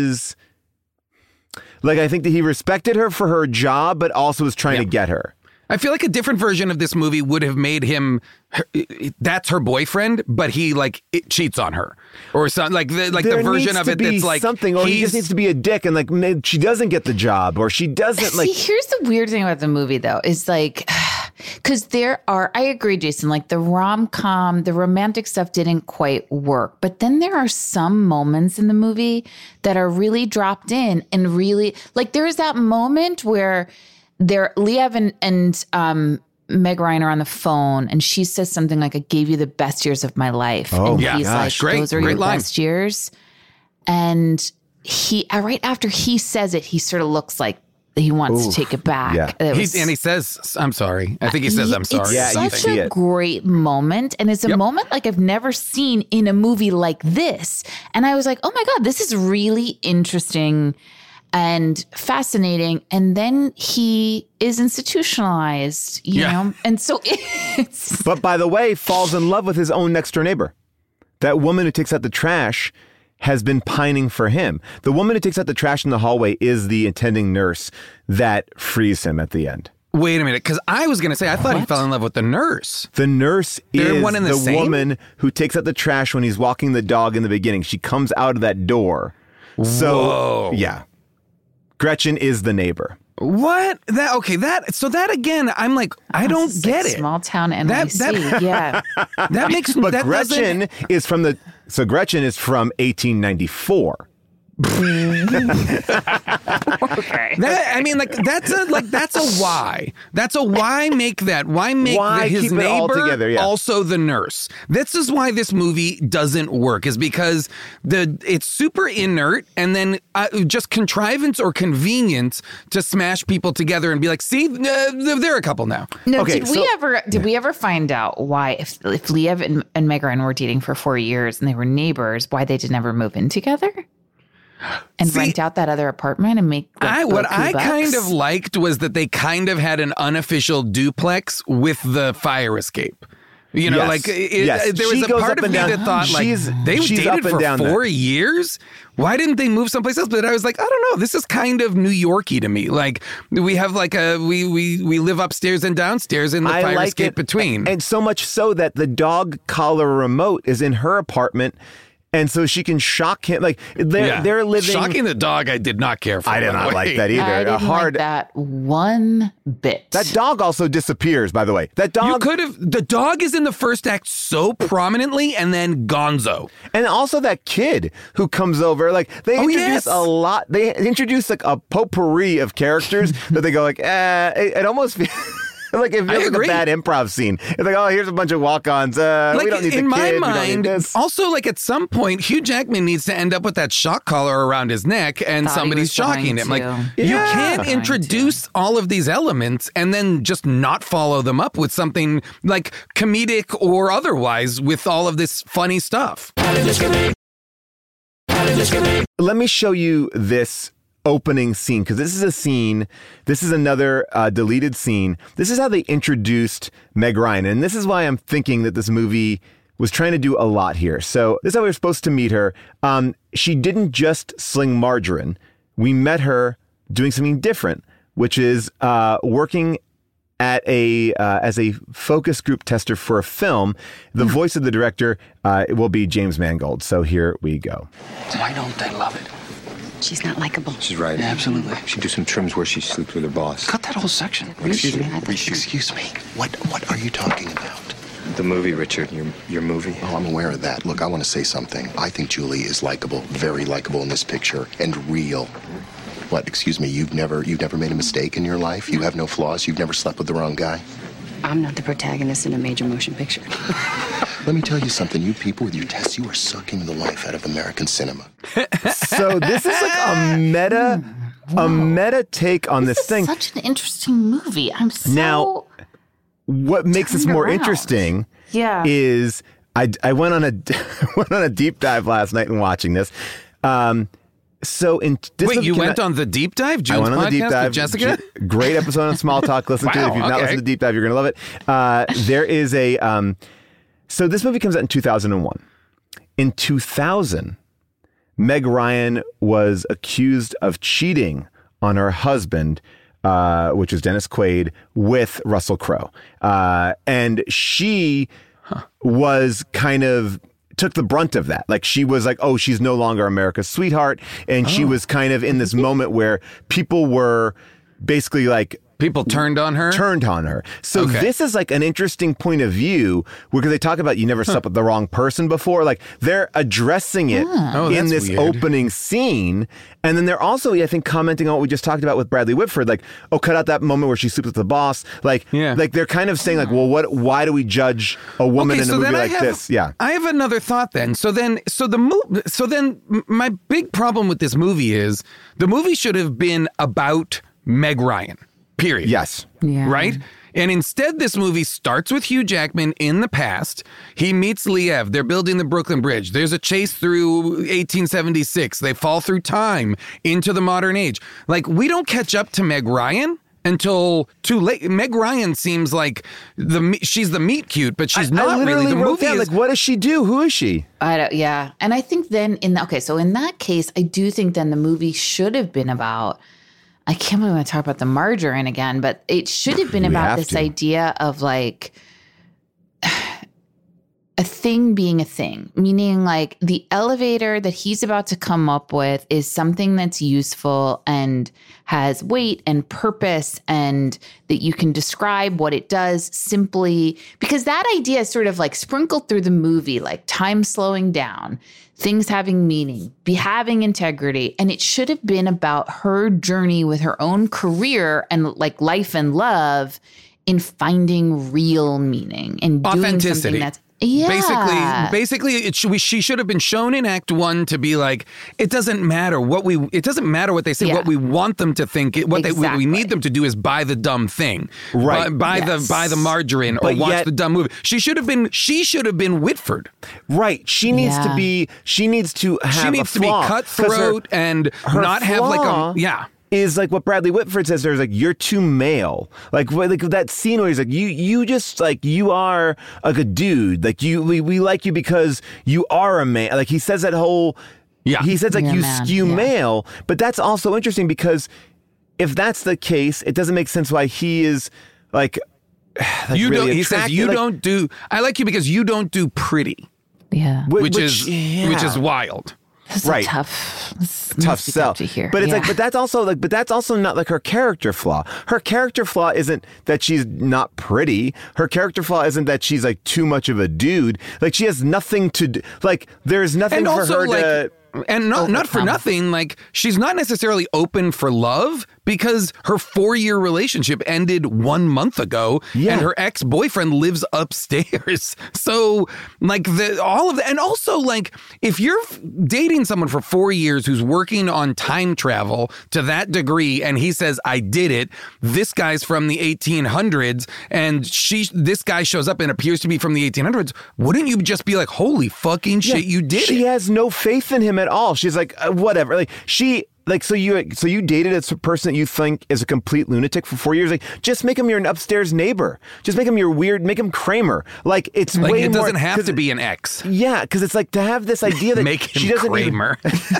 I think that he respected her for her job, but also was trying to get her. I feel like a different version of this movie would have made him, that's her boyfriend, but he cheats on her, or something like the version of it that's like something, or he just needs to be a dick, and like maybe she doesn't get the job, or she doesn't like. See, here's the weird thing about the movie though, is like, because I agree, Jason, like the rom-com, the romantic stuff didn't quite work, but then there are some moments in the movie that are really dropped in, and really, like, there is that moment where Liev and Meg Ryan are on the phone, and she says something like, I gave you the best years of my life. Oh, and yeah. he's like, those are your best years. And he, right after he says it, he sort of looks like he wants to take it back. Yeah. And he says, I'm sorry. I think he says, I'm sorry. It's such a great moment. And it's a moment like I've never seen in a movie like this. And I was like, oh my God, this is really interesting and fascinating. And then he is institutionalized, you know? And so it's... But by the way, falls in love with his own next door neighbor. That woman who takes out the trash has been pining for him. The woman who takes out the trash in the hallway is the attending nurse that frees him at the end. Wait a minute, because I was going to say, I thought he fell in love with the nurse. The nurse is the woman who takes out the trash when he's walking the dog in the beginning. She comes out of that door. So, yeah. Gretchen is the neighbor. What? So that again, I'm like, I don't get it. Small town NYC, yeah. That makes... But Gretchen is from 1894. Okay. That's a why. That's a why make that. Why make his neighbor also the nurse? This is why this movie doesn't work, is because it's super inert, and then just contrivance or convenience to smash people together and be like, see, they're a couple now. No, did we ever find out why, if Liev and Meg Ryan were dating for 4 years and they were neighbors, why they did never move in together? And rent out that other apartment and make what I kind of liked was that they kind of had an unofficial duplex with the fire escape. You know, there was a part of me that thought, like, they dated for 4 years? Why didn't they move someplace else? But I was like, I don't know. This is kind of New Yorky to me. Like, we have like we live upstairs and downstairs in the fire escape between. And so much so that the dog collar remote is in her apartment. And so she can shock him. Like, they're living... Shocking the dog, I did not care for. I did not like that either. I didn't like that one bit. That dog also disappears, by the way. That dog... You could have... The dog is in the first act so prominently, and then gonzo. And also that kid who comes over. Like, they introduce a lot... They introduce, like, a potpourri of characters that they go, like, it almost feels... Like, it feels like a bad improv scene. It's like, oh, here's a bunch of walk-ons. We don't need the kid. In my mind, mind, we don't need this. Also, like, at some point, Hugh Jackman needs to end up with that shock collar around his neck, and somebody's shocking him. Like, you can't introduce all of these elements and then just not follow them up with something like comedic or otherwise with all of this funny stuff. Let me show you this opening scene, because this is another deleted scene. This is how they introduced Meg Ryan, and this is why I'm thinking that this movie was trying to do a lot here. So this is how we were supposed to meet her. She didn't just sling margarine. We met her doing something different, which is working at as a focus group tester for a film. The voice of the director will be James Mangold. So here we go. Why don't they love it? She's not likable. She's right. Yeah, absolutely. She do some trims where she sleeps with her boss. Cut that whole section. Excuse me? Excuse me. What are you talking about? The movie, Richard, your movie. Oh, I'm aware of that. Look, I want to say something. I think Julie is likable, very likable in this picture, and real. What, excuse me, you've never made a mistake in your life? You have no flaws? You've never slept with the wrong guy? I'm not the protagonist in a major motion picture. Let me tell you something. You people with your tests, you are sucking the life out of American cinema. So this is like a meta take on this thing. Such an interesting movie. I'm so now. What makes this more around. Interesting is I went on a deep dive last night in watching this. So in this wait, you went on the deep dive? June's I went on the deep dive. With Jessica? Great episode on Small Talk. Listen to it. If you've not listened to the deep dive, you're going to love it. There is a so this movie comes out in 2001. In 2000, Meg Ryan was accused of cheating on her husband, which is Dennis Quaid, with Russell Crowe. And she was kind of took the brunt of that. Like she was like, oh, she's no longer America's sweetheart. And she was kind of in this moment where people were basically like, people turned on her? Turned on her. So this is like an interesting point of view because they talk about you never slept with the wrong person before. Like they're addressing it in this opening scene. And then they're also, I think, commenting on what we just talked about with Bradley Whitford. Like, oh, cut out that moment where she sleeps with the boss. Like they're kind of saying like, well, why do we judge a woman in a movie like this? Yeah. I have another thought then. So then my big problem with this movie is the movie should have been about Meg Ryan. Period. Yes. Yeah. Right? And instead, this movie starts with Hugh Jackman in the past. He meets Liev. They're building the Brooklyn Bridge. There's a chase through 1876. They fall through time into the modern age. Like, we don't catch up to Meg Ryan until too late. Meg Ryan seems like she's the meet cute, but she's not really. The movie is like, what does she do? Who is she? Yeah. And I think then in that case, I do think then the movie should have been about, I can't believe I talk about the margarine again, but it should have been about this idea of like a thing being a thing, meaning like the elevator that he's about to come up with is something that's useful and has weight and purpose and that you can describe what it does simply because that idea is sort of like sprinkled through the movie, like time slowing down, things having meaning, having integrity. And it should have been about her journey with her own career and like life and love in finding real meaning and doing something that's Basically, she should have been shown in Act 1 to be like, it doesn't matter what they say, what we want them to think. What we need them to do is buy the dumb thing, right? Buy the margarine or watch the dumb movie. She should have been Whitford, right? She needs to be. She needs to have. Be cutthroat and not have like a is like what Bradley Whitford says. There's like, you're too male. Like that scene where he's like, you just like, you are like a dude. Like we like you because you are a man. Like he says that whole, he says like you skew male, but that's also interesting because if that's the case, it doesn't make sense why he is like you really don't, he says you don't do, I like you because you don't do pretty. Yeah. Which is wild. That's right. tough sell to hear. But it's like, but that's also not like her character flaw. Her character flaw isn't that she's not pretty. Her character flaw isn't that she's like too much of a dude. Like she has nothing to do. Like there's nothing for her to. And not for nothing, like she's not necessarily open for love because her 4-year relationship ended 1 month ago and her ex-boyfriend lives upstairs. So like all of that. And also like if you're dating someone for 4 years who's working on time travel to that degree and he says, I did it, this guy's from the 1800s and this guy shows up and appears to be from the 1800s, wouldn't you just be like, holy fucking shit, you did it? She has no faith in him at all. She's like, whatever. Like so you dated a person that you think is a complete lunatic for 4 years. Like, just make him your next neighbor. Just make him your weird. Make him Kramer. Like it's like way it more. Doesn't have to be an ex. Yeah, because it's like to have this idea that make him she doesn't Kramer.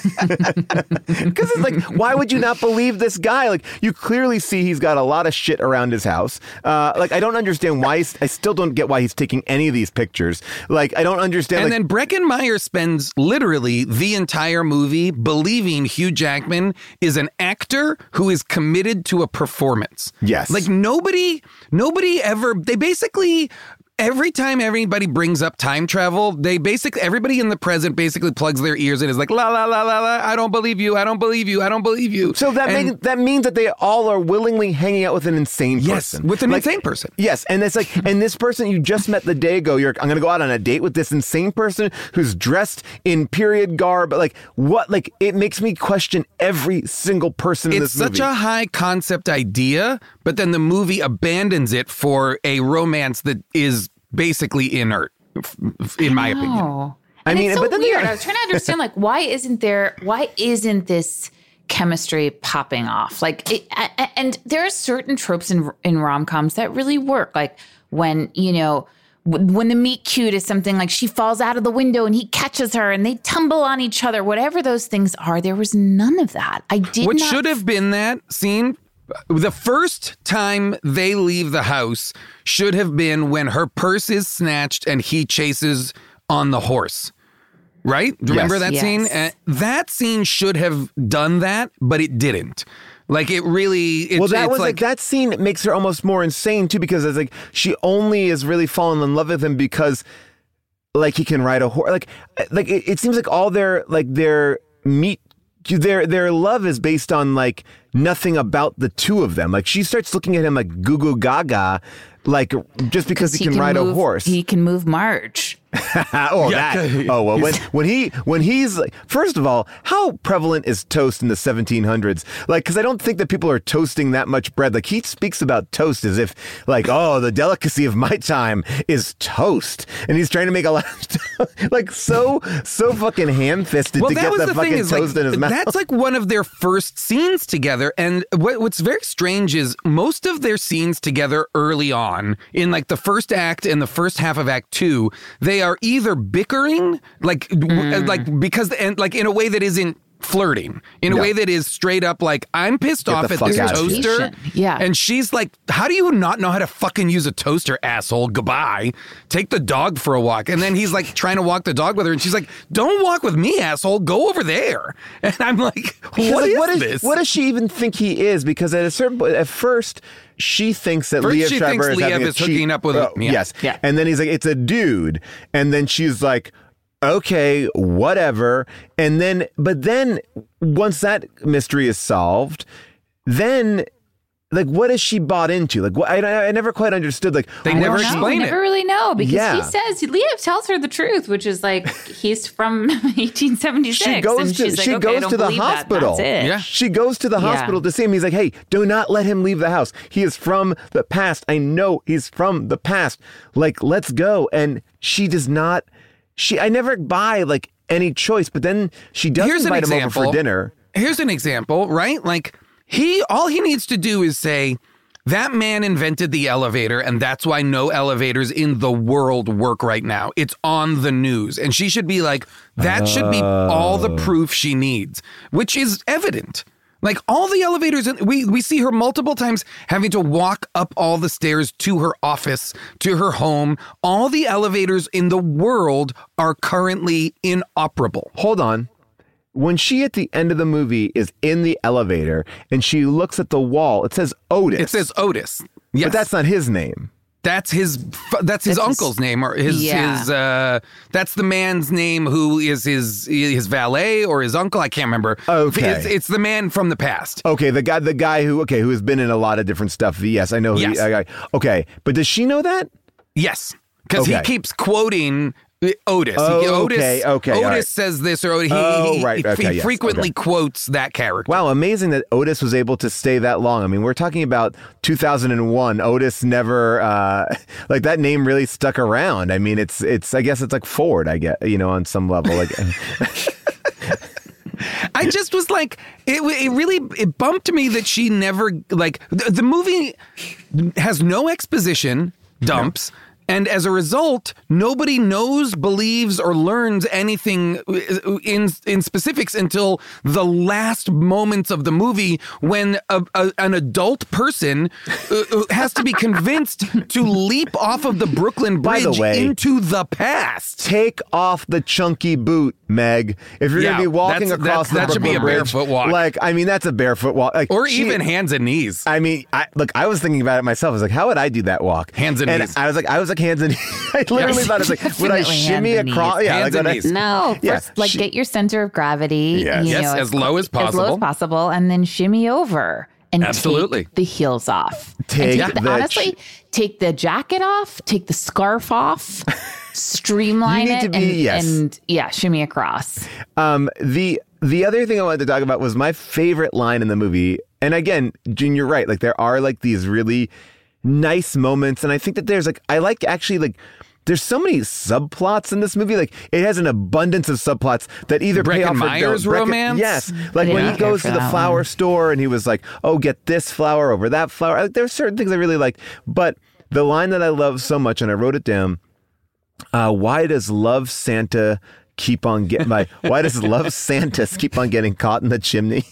Because it's like, why would you not believe this guy? Like you clearly see he's got a lot of shit around his house. Like I don't understand why. I still don't get why he's taking any of these pictures. Like I don't understand. And then Breckenmeyer spends literally the entire movie believing Hugh Jackman is an actor who is committed to a performance. Yes. Like nobody ever, they basically, every time everybody brings up time travel, everybody in the present basically plugs their ears and is like, la, la, la, la, la, I don't believe you, I don't believe you, I don't believe you. So that means that they all are willingly hanging out with an insane person. Yes, with an insane person. Yes, and it's like, and this person you just met the day ago, I'm going to go out on a date with this insane person who's dressed in period garb. Like, what? Like, it makes me question every single person in this movie. It's such a high concept idea, but then the movie abandons it for a romance that is basically inert, in my opinion. And it's so weird. I was trying to understand, like, why isn't this chemistry popping off? Like, and there are certain tropes in rom-coms that really work. Like when, when the meet cute is something like she falls out of the window and he catches her and they tumble on each other, whatever those things are, there was none of that. What should have been that scene, the first time they leave the house should have been when her purse is snatched and he chases on the horse. Right? Remember that scene? That scene should have done that, but it didn't. Like, it really... that scene makes her almost more insane, too, because it's like she only is really falling in love with him because, like, he can ride a horse. Like it seems like all their love is based on, like, nothing about the two of them. Like, she starts looking at him like goo goo gaga, like, just because he can ride a horse. He can move Marge. When he's like, first of all, how prevalent is toast in the 1700s? Like, because I don't think that people are toasting that much bread. Like, he speaks about toast as if, like, oh, the delicacy of my time is toast, and he's trying to make a lot of like so fucking ham-fisted to get the fucking toast in his mouth. That's like one of their first scenes together, and what's very strange is most of their scenes together early on in like the first act and the first half of Act 2, they are either bickering, because in a way that isn't flirting, in a way that is straight up like, I'm pissed off at this toaster. Yeah. And she's like, how do you not know how to fucking use a toaster, asshole? Goodbye. Take the dog for a walk. And then he's like trying to walk the dog with her. And she's like, don't walk with me, asshole. Go over there. And I'm like, what is this? What does she even think he is? Because at a certain point, at first, she thinks that Liev Schreiber is hooking up with him. Yes. Yeah. And then he's like, it's a dude. And then she's like, okay, whatever. But then once that mystery is solved, then like, what has she bought into? Like, I never quite understood. Like, they never explain it. We never really know, because he says, Liev tells her the truth, which is like, he's from 1876. She goes to the hospital. Yeah. She goes to the hospital to see him. He's like, hey, do not let him leave the house. He is from the past. I know he's from the past. Like, let's go. And she does not. I never buy like any choice, but then she does invite him over for dinner. Here's an example, right? Like, all he needs to do is say, that man invented the elevator, and that's why no elevators in the world work right now. It's on the news. And she should be like, that should be all the proof she needs, which is evident. Like, all the elevators, we see her multiple times having to walk up all the stairs to her office, to her home. All the elevators in the world are currently inoperable. Hold on. When she, at the end of the movie, is in the elevator and she looks at the wall, it says Otis. It says Otis. Yes. But that's not his name. That's his uncle's name, or that's the man's name who is his valet or his uncle. I can't remember. Okay. It's the man from the past. Okay, the guy who has been in a lot of different stuff. Yes, I know. Yes. Okay, but does she know that? Yes, because he keeps quoting Otis. Otis says this, or he frequently quotes that character. Wow, amazing that Otis was able to stay that long. I mean, we're talking about 2001. Otis never, like, that name really stuck around. I mean, it's I guess it's like Ford, I get, on some level. Like, I just was like, it bumped me that she never, like, the movie has no exposition dumps. No. And as a result, nobody knows, believes, or learns anything in specifics until the last moments of the movie, when an adult person has to be convinced to leap off of the Brooklyn Bridge into the past. Take off the chunky boot, Meg. If you're going to be walking across the Brooklyn Bridge. That should be a barefoot walk. Like, I mean, that's a barefoot walk. Like, or even hands and knees. I mean, I was thinking about it myself. I was like, how would I do that walk? Hands and knees. I was like, hands and I literally thought it's like, would I shimmy across? Yeah, hands and knees. No, first, get your center of gravity. Yes, as low as possible. And then shimmy over and absolutely take the heels off. Honestly, take the jacket off, take the scarf off, streamline it, and shimmy across. The other thing I wanted to talk about was my favorite line in the movie. And again, Gene, you're right. Like there are like these really nice moments. And I think that there's there's so many subplots in this movie. Like it has an abundance of subplots that either pay off or Breckin-Meyer's don't. romance? Yes. Like when he goes to the flower store and he was like, oh, get this flower over that flower. Like, there's certain things I really like. But the line that I love so much, and I wrote it down, why does love Santa keep on getting why does love Santas keep on getting caught in the chimney?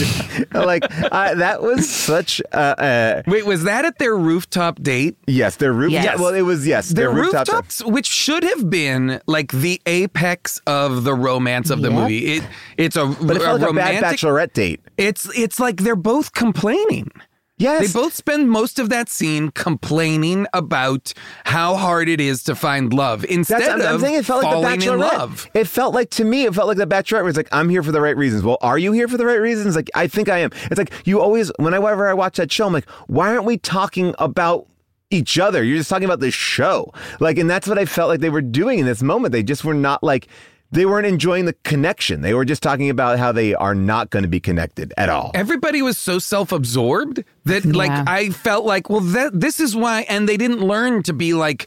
That was such wait, was that at their rooftop date? Yes, their rooftop. Yes. Well, it was their rooftops, which should have been like the apex of the romance of the movie. It's a but it felt like romantic, a bad bachelorette date. It's like they're both complaining. Yes. They both spend most of that scene complaining about how hard it is to find love instead of falling in love. It felt like, to me, the Bachelorette was like, I'm here for the right reasons. Well, are you here for the right reasons? Like, I think I am. It's like, you always, whenever I watch that show, I'm like, why aren't we talking about each other? You're just talking about this show. Like, and that's what I felt like they were doing in this moment. They just were not like, they weren't enjoying the connection. They were just talking about how they are not going to be connected at all. Everybody was so self-absorbed that like I felt like, well, this is why. And they didn't learn to be like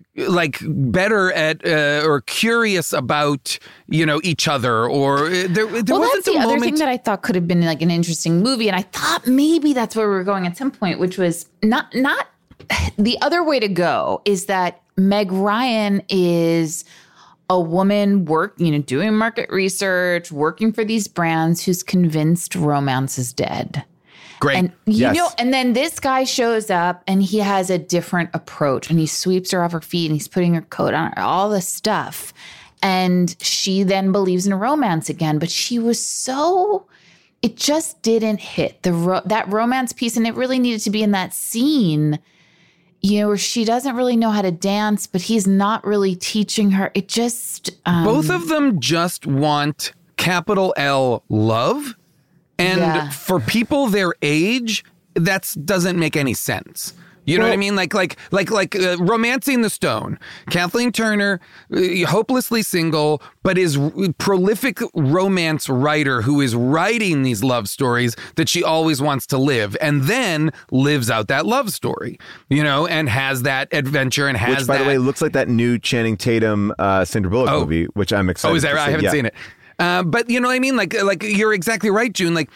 better at or curious about, each other, or there wasn't that's the a other moment. thing that I thought could have been like an interesting movie. And I thought maybe that's where we were going at some point, which was not the other way to go is that Meg Ryan is a woman doing market research, working for these brands who's convinced romance is dead. Great. And and then this guy shows up and he has a different approach and he sweeps her off her feet and he's putting her coat on her, all this stuff. And she then believes in romance again, but she was it just didn't hit that romance piece. And it really needed to be in that scene, where she doesn't really know how to dance, but he's not really teaching her. It just... Both of them just want capital L love. And for people their age, that doesn't make any sense. You know what I mean? Like Romancing the Stone. Kathleen Turner, hopelessly single, but is prolific romance writer who is writing these love stories that she always wants to live, and then lives out that love story, and has that adventure and has which, by the way, looks like that new Channing Tatum Sandra Bullock movie, which I'm excited. Oh, is that right? I haven't seen it. But you know what I mean? Like you're exactly right, June. Like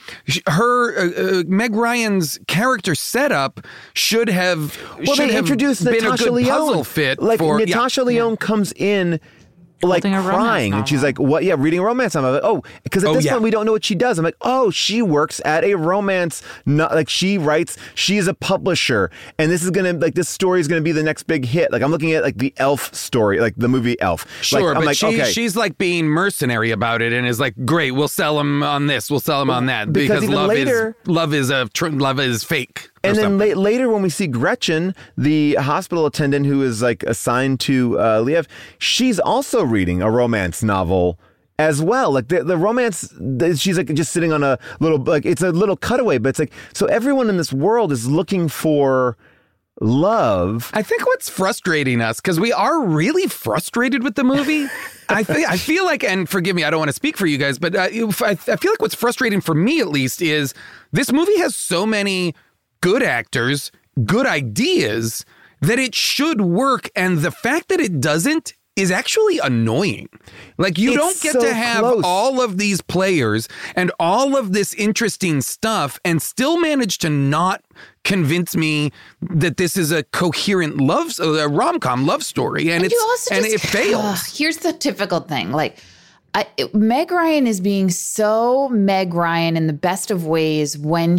her, Meg Ryan's character setup should have introduced been Natasha a good Lyonne. puzzle fit. Like Natasha Lyonne comes in like crying, and she's like, "What? Yeah, reading a romance novel." I'm like, "Oh," because at this point we don't know what she does. I'm like, "Oh, she works at a romance. She writes. She's a publisher, and this is this story is gonna be the next big hit." Like I'm looking at like the Elf story, like the movie Elf. Sure, but she's like being mercenary about it, and is like, "Great, we'll sell him on this, we'll sell him on that," because love is fake. And then later when we see Gretchen, the hospital attendant who is like assigned to Liev, she's also reading a romance novel as well. Like the romance, she's like just sitting on a little, it's a little cutaway, but it's like, so everyone in this world is looking for love. I think what's frustrating us, because we are really frustrated with the movie. I feel like, and forgive me, I don't want to speak for you guys, but I feel like what's frustrating for me at least is this movie has so many good actors, good ideas, that it should work. And the fact that it doesn't is actually annoying. Like you don't get to have all of these players and all of this interesting stuff and still manage to not convince me that this is a coherent a rom-com love story. And it fails. Here's the difficult thing. Meg Ryan is being so Meg Ryan in the best of ways when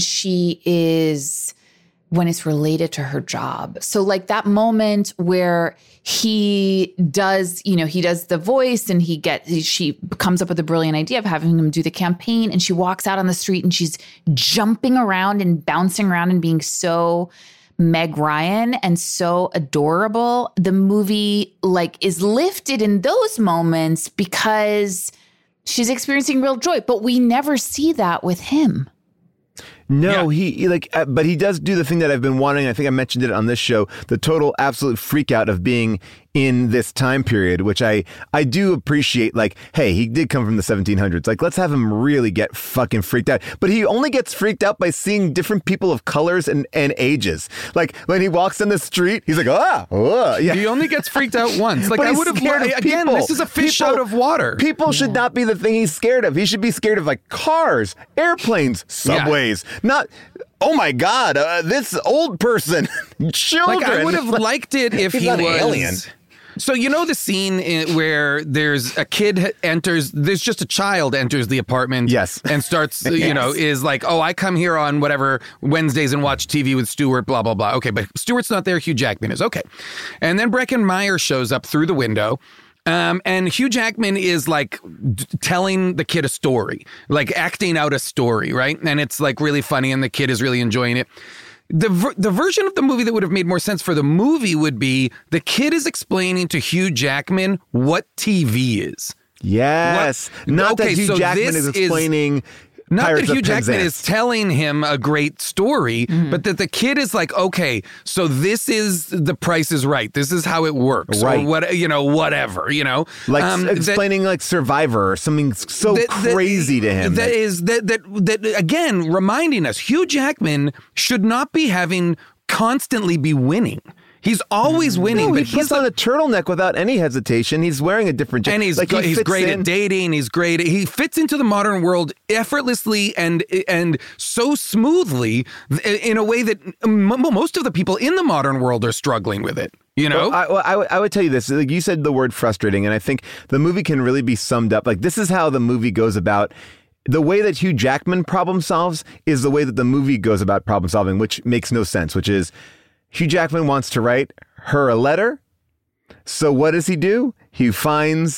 it's related to her job. So like that moment where he does the voice and she comes up with a brilliant idea of having him do the campaign, and she walks out on the street and she's jumping around and bouncing around and being so Meg Ryan and so adorable, the movie like is lifted in those moments because she's experiencing real joy, but we never see that with him. No, he but he does do the thing that I've been wanting. I think I mentioned it on this show, the total absolute freak out of being in this time period, which I do appreciate. Like, hey, he did come from the 1700s. Like, let's have him really get fucking freaked out. But he only gets freaked out by seeing different people of colors and ages. Like, when he walks in the street, he's like, yeah. He only gets freaked out once. Like, I would have, again, this is a fish out of water. People should not be the thing he's scared of. He should be scared of, like, cars, airplanes, subways, not... Oh my God! This old person, children. Like, I would have liked it if he was an alien. So you know the scene where there's a kid enters, there's just a child enters the apartment, yes, and starts, you know, is like, oh, I come here on whatever Wednesdays and watch TV with Stewart, blah blah blah. Okay, but Stewart's not there. Hugh Jackman is. Okay, and then Breckin Meyer shows up through the window. And Hugh Jackman is like telling the kid a story, like acting out a story, right? And it's like really funny, and the kid is really enjoying it. The version of the movie that would have made more sense for the movie would be the kid is explaining to Hugh Jackman what TV is. Yes, not that Hugh Jackman is explaining. Not Pirates that Hugh of Jackman Penzance. is telling him a great story, but that the kid is like, okay, so this is The Price is Right. This is how it works. Right. Or what, you know, whatever, you know. Like explaining like Survivor or something so crazy to him. That again, reminding us, Hugh Jackman should not be constantly be winning. He's always winning. No, but he puts on a turtleneck without any hesitation. He's wearing a different jacket. And he's great at dating. He's great. He fits into the modern world effortlessly and so smoothly in a way that most of the people in the modern world are struggling with it. You know? I would tell you this. Like, you said the word frustrating, and I think the movie can really be summed up. Like, this is how the movie goes about. The way that Hugh Jackman problem solves is the way that the movie goes about problem solving, which makes no sense, which is Hugh Jackman wants to write her a letter. So what does he do? He finds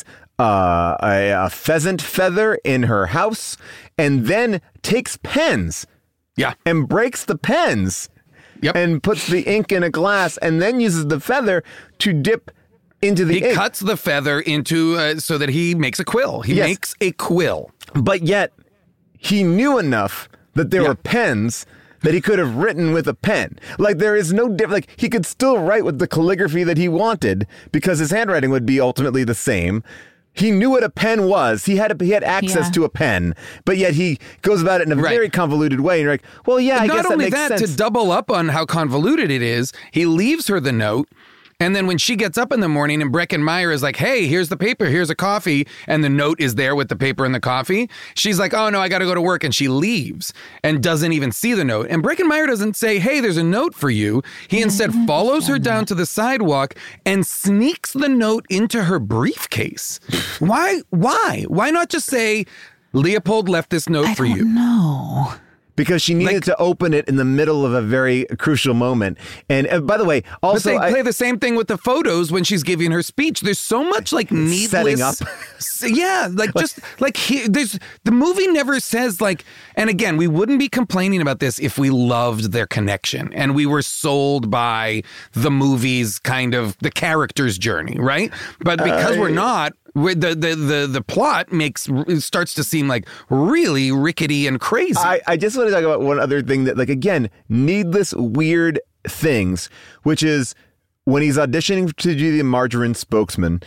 a pheasant feather in her house and then takes pens. Yeah. And breaks the pens. Yep. And puts the ink in a glass and then uses the feather to dip into the ink. He cuts the feather into so that he makes a quill. He makes a quill. But yet he knew enough that there were pens that he could have written with a pen. Like, there is no difference. Like, he could still write with the calligraphy that he wanted because his handwriting would be ultimately the same. He knew what a pen was. He had access to a pen, but yet he goes about it in a very convoluted way. And you're like, well, yeah, I guess that makes sense. Not only that, to double up on how convoluted it is, he leaves her the note. And then when she gets up in the morning and Breckin Meyer is like, hey, here's the paper, here's a coffee, and the note is there with the paper and the coffee, she's like, oh, no, I got to go to work. And she leaves and doesn't even see the note. And Breckin Meyer doesn't say, hey, there's a note for you. He instead follows her down to the sidewalk and sneaks the note into her briefcase. Why? Why not just say, Leopold left this note for you? No. Because she needed to open it in the middle of a very crucial moment. And by the way, also... But they play the same thing with the photos when she's giving her speech. There's so much like needless... Setting up. Yeah, the movie never says like... And again, we wouldn't be complaining about this if we loved their connection and we were sold by the movie's kind of the character's journey, right? But because we're not... The plot starts to seem like really rickety and crazy. I just want to talk about one other thing that, like, again, needless weird things, which is when he's auditioning to do the margarine spokesman,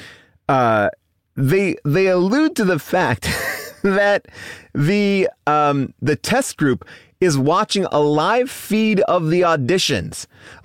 they allude to the fact that the test group is watching a live feed of the auditions.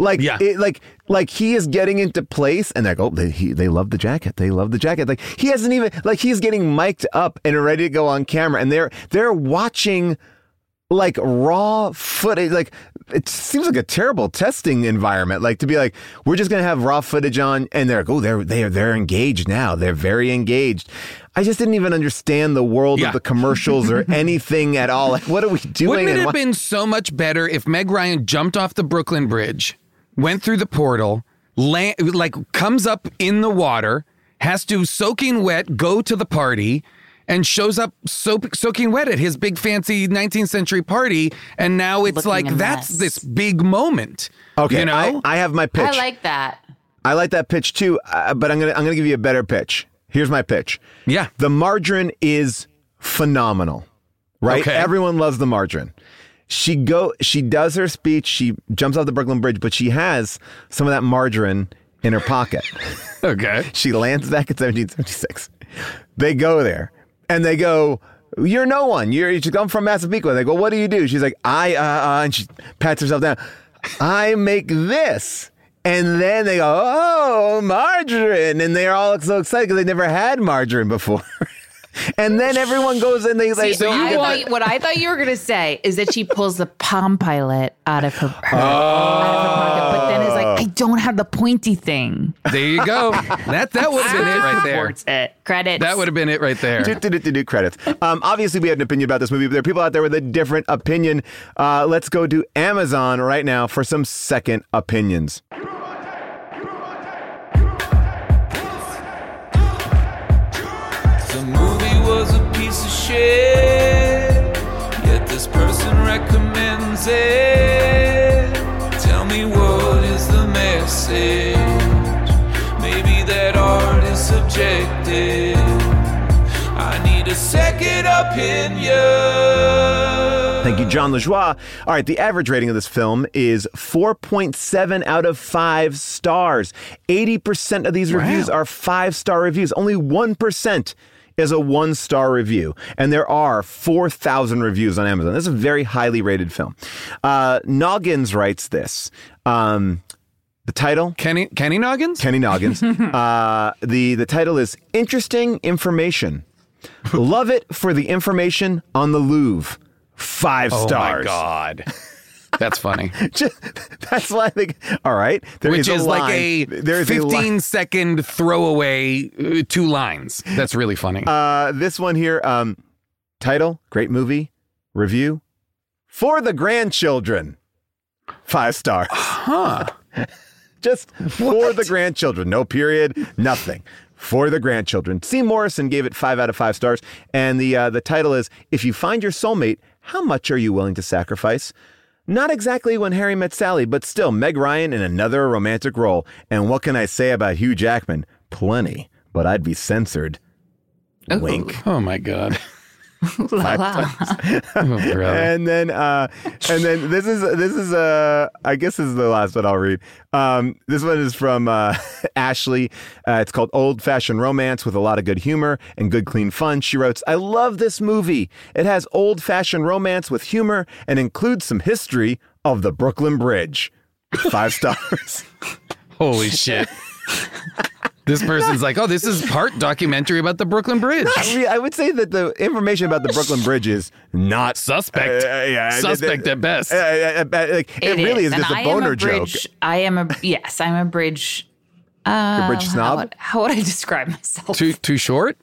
Like he is getting into place and they're like, they love the jacket. They love the jacket. Like he hasn't even, like he's getting mic'd up and ready to go on camera and they're watching like raw footage. Like it seems like a terrible testing environment. Like to be like, we're just going to have raw footage on and they're like, they're engaged now. They're very engaged. I just didn't even understand the world of the commercials or anything at all. Like, what are we doing? Wouldn't it have been so much better if Meg Ryan jumped off the Brooklyn Bridge, went through the portal, comes up in the water, has to, soaking wet, go to the party, and shows up soaking wet at his big fancy 19th century party. And now it's that's this big moment. Okay, you know? I have my pitch. I like that. I like that pitch too, but I'm gonna give you a better pitch. Here's my pitch. Yeah. The margarine is phenomenal, right? Okay. Everyone loves the margarine. She does her speech. She jumps off the Brooklyn Bridge, but she has some of that margarine in her pocket. Okay. She lands back in 1776. They go there and they go, "You're no one. You come from Massapequa." They go, "What do you do?" She's like, and she pats herself down. "I make this." And then they go, "Oh, margarine." And they're all so excited because they never had margarine before. And then everyone goes and they like. What I thought you were going to say is that she pulls the Palm Pilot out of her pocket, but then is like, "I don't have the pointy thing." There you go. That would have been it right there. Credits. That would have been it right there. Do credits. Obviously, we had an opinion about this movie, but there are people out there with a different opinion. Let's go to Amazon right now for some second opinions. The movie was a piece of shit, yet this person recommends it. Tell me, what is the message? Maybe that art is subjective. I need a second opinion. Thank you, John LaJoie. All right, the average rating of this film is 4.7 out of 5 stars. 80% of these reviews are 5-star reviews. Only 1% is a 1-star review. And there are 4,000 reviews on Amazon. This is a very highly rated film. Noggins writes this. The title? Kenny Noggins? Kenny Noggins. The title is Interesting Information. Love it for the information on the Louvre. 5 stars. Oh my God. That's funny. That's why I think, all right. Which is like a 15-second throwaway 2 lines. That's really funny. This one here, title, great movie, review, for the grandchildren. 5 stars. Huh. Just for the grandchildren. No period, nothing. For the grandchildren. C. Morrison gave it 5 out of 5 stars. And the title is, If You Find Your Soulmate, How Much Are You Willing to Sacrifice? Not exactly When Harry Met Sally, but still Meg Ryan in another romantic role. And what can I say about Hugh Jackman? Plenty, but I'd be censored. Ooh. Wink. Oh my God. 5 times. And then this is I guess this is the last one I'll read. This one is from Ashley. It's called Old Fashioned Romance with a lot of good humor and good clean fun. She wrote, I love this movie. It has old fashioned romance with humor and includes some history of the Brooklyn Bridge. 5 stars. Holy shit. This person's like, oh, this is part documentary about the Brooklyn Bridge. I would say that the information about the Brooklyn Bridge is not suspect. Suspect at best. It really is just a boner joke. I'm a bridge. You're a bridge snob? How would I describe myself? Too short?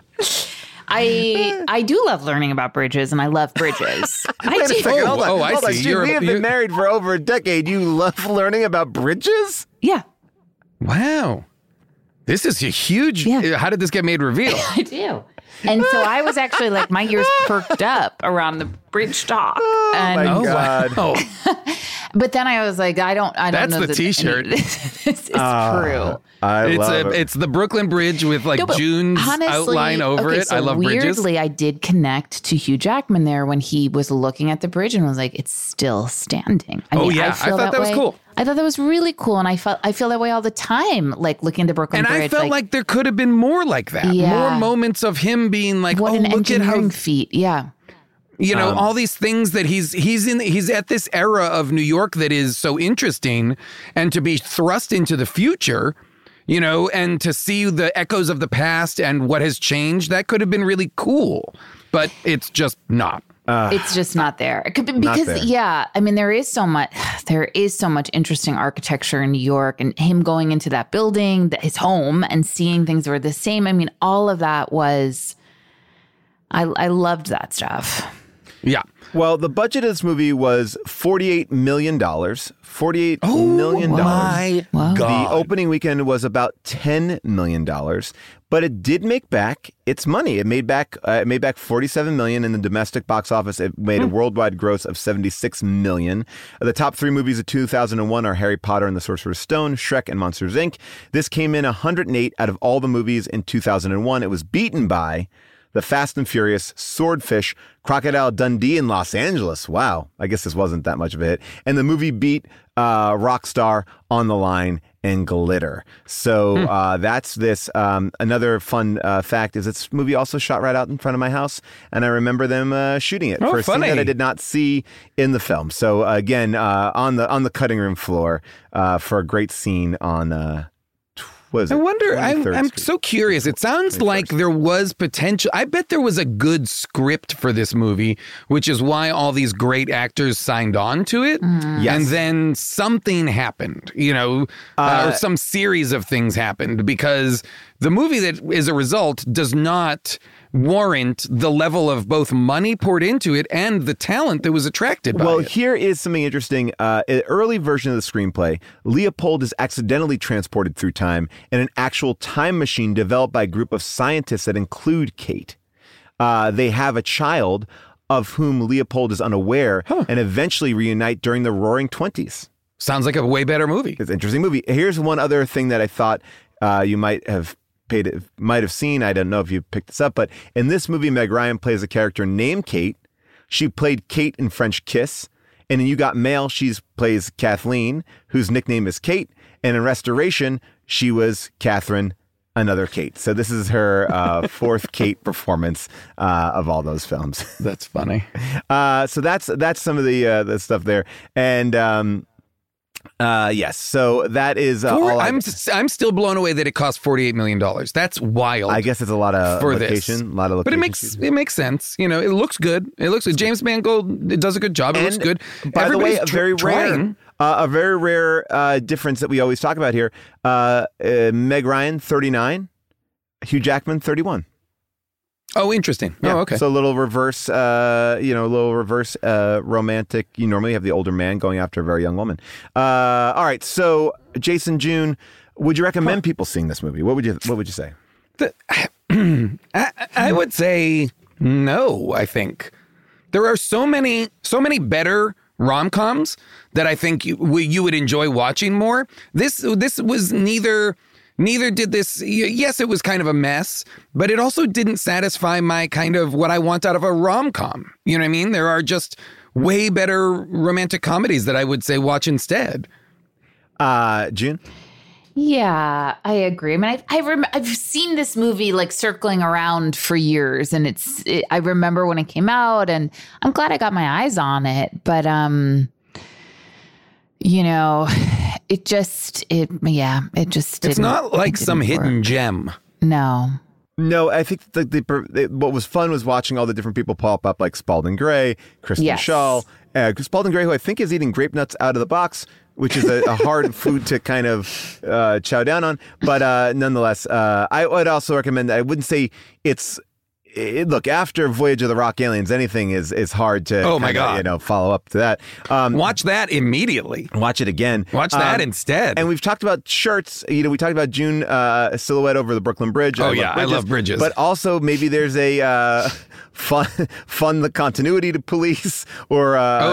I do love learning about bridges, and I love bridges. I do. Hold on. I see. We have been married for over a decade. You love learning about bridges? Yeah. Wow. This is a huge, how did this get made reveal? I do. And so I was actually like, my ears perked up around the bridge talk. Oh, my God. Wow. But then I was like, I don't That's know. That's the T-shirt. This is true. It's the Brooklyn Bridge with June's outline over it. I love bridges. Weirdly, I did connect to Hugh Jackman there when he was looking at the bridge and was like, it's still standing. I thought that was cool. I thought that was really cool, and I feel that way all the time, like looking at the Brooklyn Bridge. And I felt like there could have been more like that. Yeah. More moments of him being like, what an engineering feat. Yeah. You know, all these things that he's at this era of New York that is so interesting, and to be thrust into the future, you know, and to see the echoes of the past and what has changed, that could have been really cool, but it's just not. It's just not there. It could be because, I mean, there is so much interesting architecture in New York, and him going into that building, his home, and seeing things were the same. I mean, all of that was, I loved that stuff. Yeah. Well, the budget of this movie was $48 million. $48 million. My God. The opening weekend was about $10 million, but it did make back its money. It made back $47 million in the domestic box office. It made a worldwide gross of $76 million. The top three movies of 2001 are Harry Potter and the Sorcerer's Stone, Shrek, and Monsters, Inc. This came in 108 out of all the movies in 2001. It was beaten by The Fast and Furious, Swordfish, Crocodile Dundee in Los Angeles. Wow. I guess this wasn't that much of a hit. And the movie beat Rockstar, On the Line, and Glitter. So that's this. Another fun fact is this movie also shot right out in front of my house. And I remember them shooting it for a scene that I did not see in the film. So again, on the cutting room floor for a great scene on I wonder, I'm so curious. It sounds like there was potential. I bet there was a good script for this movie, which is why all these great actors signed on to it. Yes. And then something happened, or some series of things happened, because the movie that is a result does not warrant the level of both money poured into it and the talent that was attracted by it. Well, here is something interesting. An early version of the screenplay, Leopold is accidentally transported through time in an actual time machine developed by a group of scientists that include Kate. They have a child of whom Leopold is unaware and eventually reunite during the Roaring '20s. Sounds like a way better movie. It's an interesting movie. Here's one other thing that I thought you might have seen. I don't know if you picked this up, but in this movie, Meg Ryan plays a character named Kate. She played Kate in French Kiss. And in You Got Mail, she plays Kathleen, whose nickname is Kate. And in Restoration, she was Catherine, another Kate. So this is her fourth Kate performance of all those films. That's funny. So that's some of the stuff there. And yes, so that is all. I'm still blown away that it cost $48 million. That's wild. I guess it's a lot of location, a lot of location. But it makes sense. It looks good. James Mangold does a good job. It looks good. By the way, a very rare difference that we always talk about here. Meg Ryan, 39. Hugh Jackman, 31. Oh, interesting. Yeah. Oh, okay. So a little reverse, romantic. You normally have the older man going after a very young woman. All right. So Jason, June, would you recommend people seeing this movie? What would you say? I would say no. I think there are so many better rom-coms that I think you would enjoy watching more. This was neither did this. Yes, it was kind of a mess, but it also didn't satisfy my kind of what I want out of a rom-com. You know what I mean? There are just way better romantic comedies that I would say watch instead. June? Yeah, I agree. I mean, I've seen this movie like circling around for years, and I remember when it came out, and I'm glad I got my eyes on it. But it's not like some hidden gem. No, I think what was fun was watching all the different people pop up, like Spalding Gray, Kristen Schaal. Spalding Gray, who I think is eating grape nuts out of the box, which is a hard food to kind of chow down on. But nonetheless, I would also recommend that I wouldn't say look, after Voyage of the Rock Aliens, anything is hard to follow up to that. Watch that immediately. Watch it again. Watch that instead. And we've talked about shirts. We talked about June silhouette over the Brooklyn Bridge. I love bridges. But also maybe there's a fund the continuity to police or a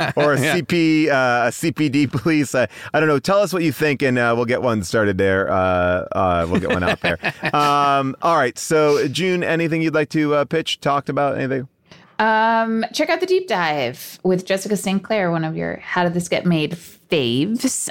CPD police. I don't know. Tell us what you think, and we'll get one started there. We'll get one out there. All right. So June, anything you'd like to pitch? Talked about anything? Check out the deep dive with Jessica St. Clair, one of your How Did This Get Made faves.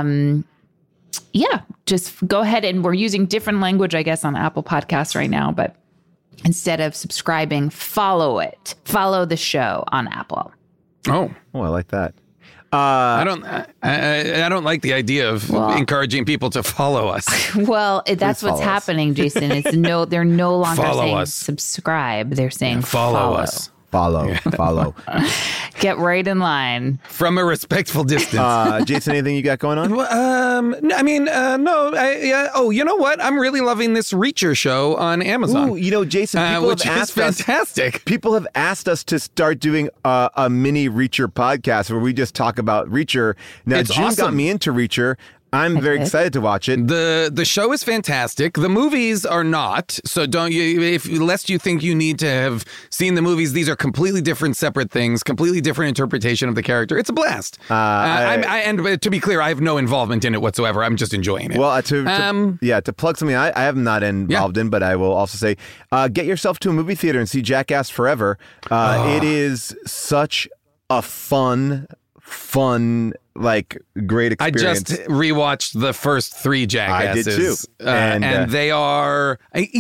Just go ahead, and we're using different language, I guess, on Apple Podcasts right now, but instead of subscribing, follow it. Follow the show on Apple. Oh, I like that. I don't like the idea of encouraging people to follow us. Well, that's what's happening, Jason. They're no longer saying us. subscribe. They're saying follow us. Follow. Get right in line. From a respectful distance. Jason, anything you got going on? No. Oh, you know what? I'm really loving this Reacher show on Amazon. Ooh, Jason, people which have is asked fantastic. People have asked us to start doing a mini Reacher podcast where we just talk about Reacher. Now, It's June got awesome. me into Reacher. I'm very excited to watch it. The show is fantastic. The movies are not. So lest you think you need to have seen the movies, these are completely different, separate things, completely different interpretation of the character. It's a blast. And to be clear, I have no involvement in it whatsoever. I'm just enjoying it. Well, to plug something I have not involved in, but I will also say, get yourself to a movie theater and see Jackass Forever. It is such a fun, great experience. I just rewatched the first 3 Jackasses. I did too. And they are...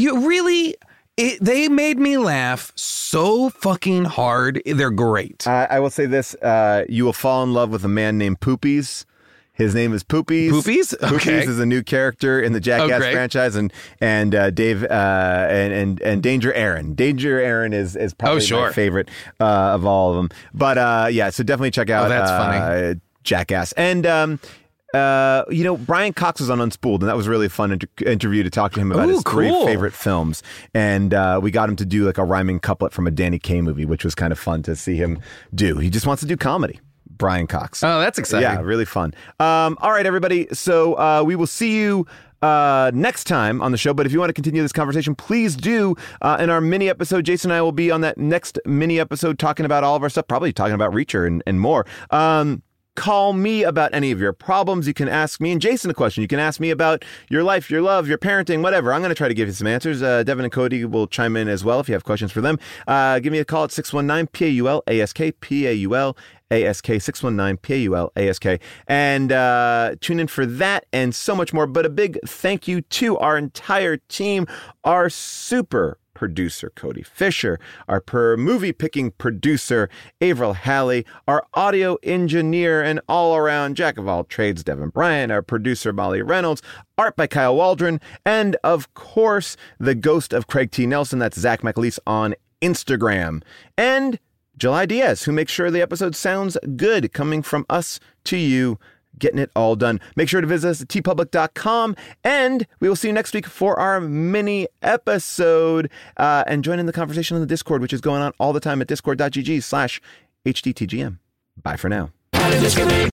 they made me laugh so fucking hard. They're great. I will say this. You will fall in love with a man named Poopies. His name is Poopies. Poopies? Okay. Poopies is a new character in the Jackass franchise, and Dave and Danger Aaron. Danger Aaron is probably my favorite of all of them. But so definitely check out that's funny. Jackass. And Brian Cox was on Unspooled, and that was really a fun interview to talk to him about his 3 favorite films. And we got him to do like a rhyming couplet from a Danny Kaye movie, which was kind of fun to see him do. He just wants to do comedy. Brian Cox. Oh, that's exciting. Yeah, really fun. All right, everybody. So we will see you next time on the show. But if you want to continue this conversation, please do. In our mini episode, Jason and I will be on that next mini episode talking about all of our stuff, probably talking about Reacher and more. Call me about any of your problems. You can ask me and Jason a question. You can ask me about your life, your love, your parenting, whatever. I'm going to try to give you some answers. Devin and Cody will chime in as well if you have questions for them. Give me a call at 619-PAUL-ASK, PAUL-ASK, 619-PAUL-ASK. And tune in for that and so much more. But a big thank you to our entire team, our super producer, Cody Fisher, our movie-picking producer, Avril Halley, our audio engineer and all-around jack of all trades, Devin Bryant, our producer, Molly Reynolds, art by Kyle Waldron, and, of course, the ghost of Craig T. Nelson, that's Zach McAleese on Instagram. And July Diaz, who makes sure the episode sounds good, coming from us to you, getting it all done. Make sure to visit us at tpublic.com, and we will see you next week for our mini episode. And join in the conversation on the Discord, which is going on all the time at discord.gg/HDTGM. Bye for now. How to Discovery.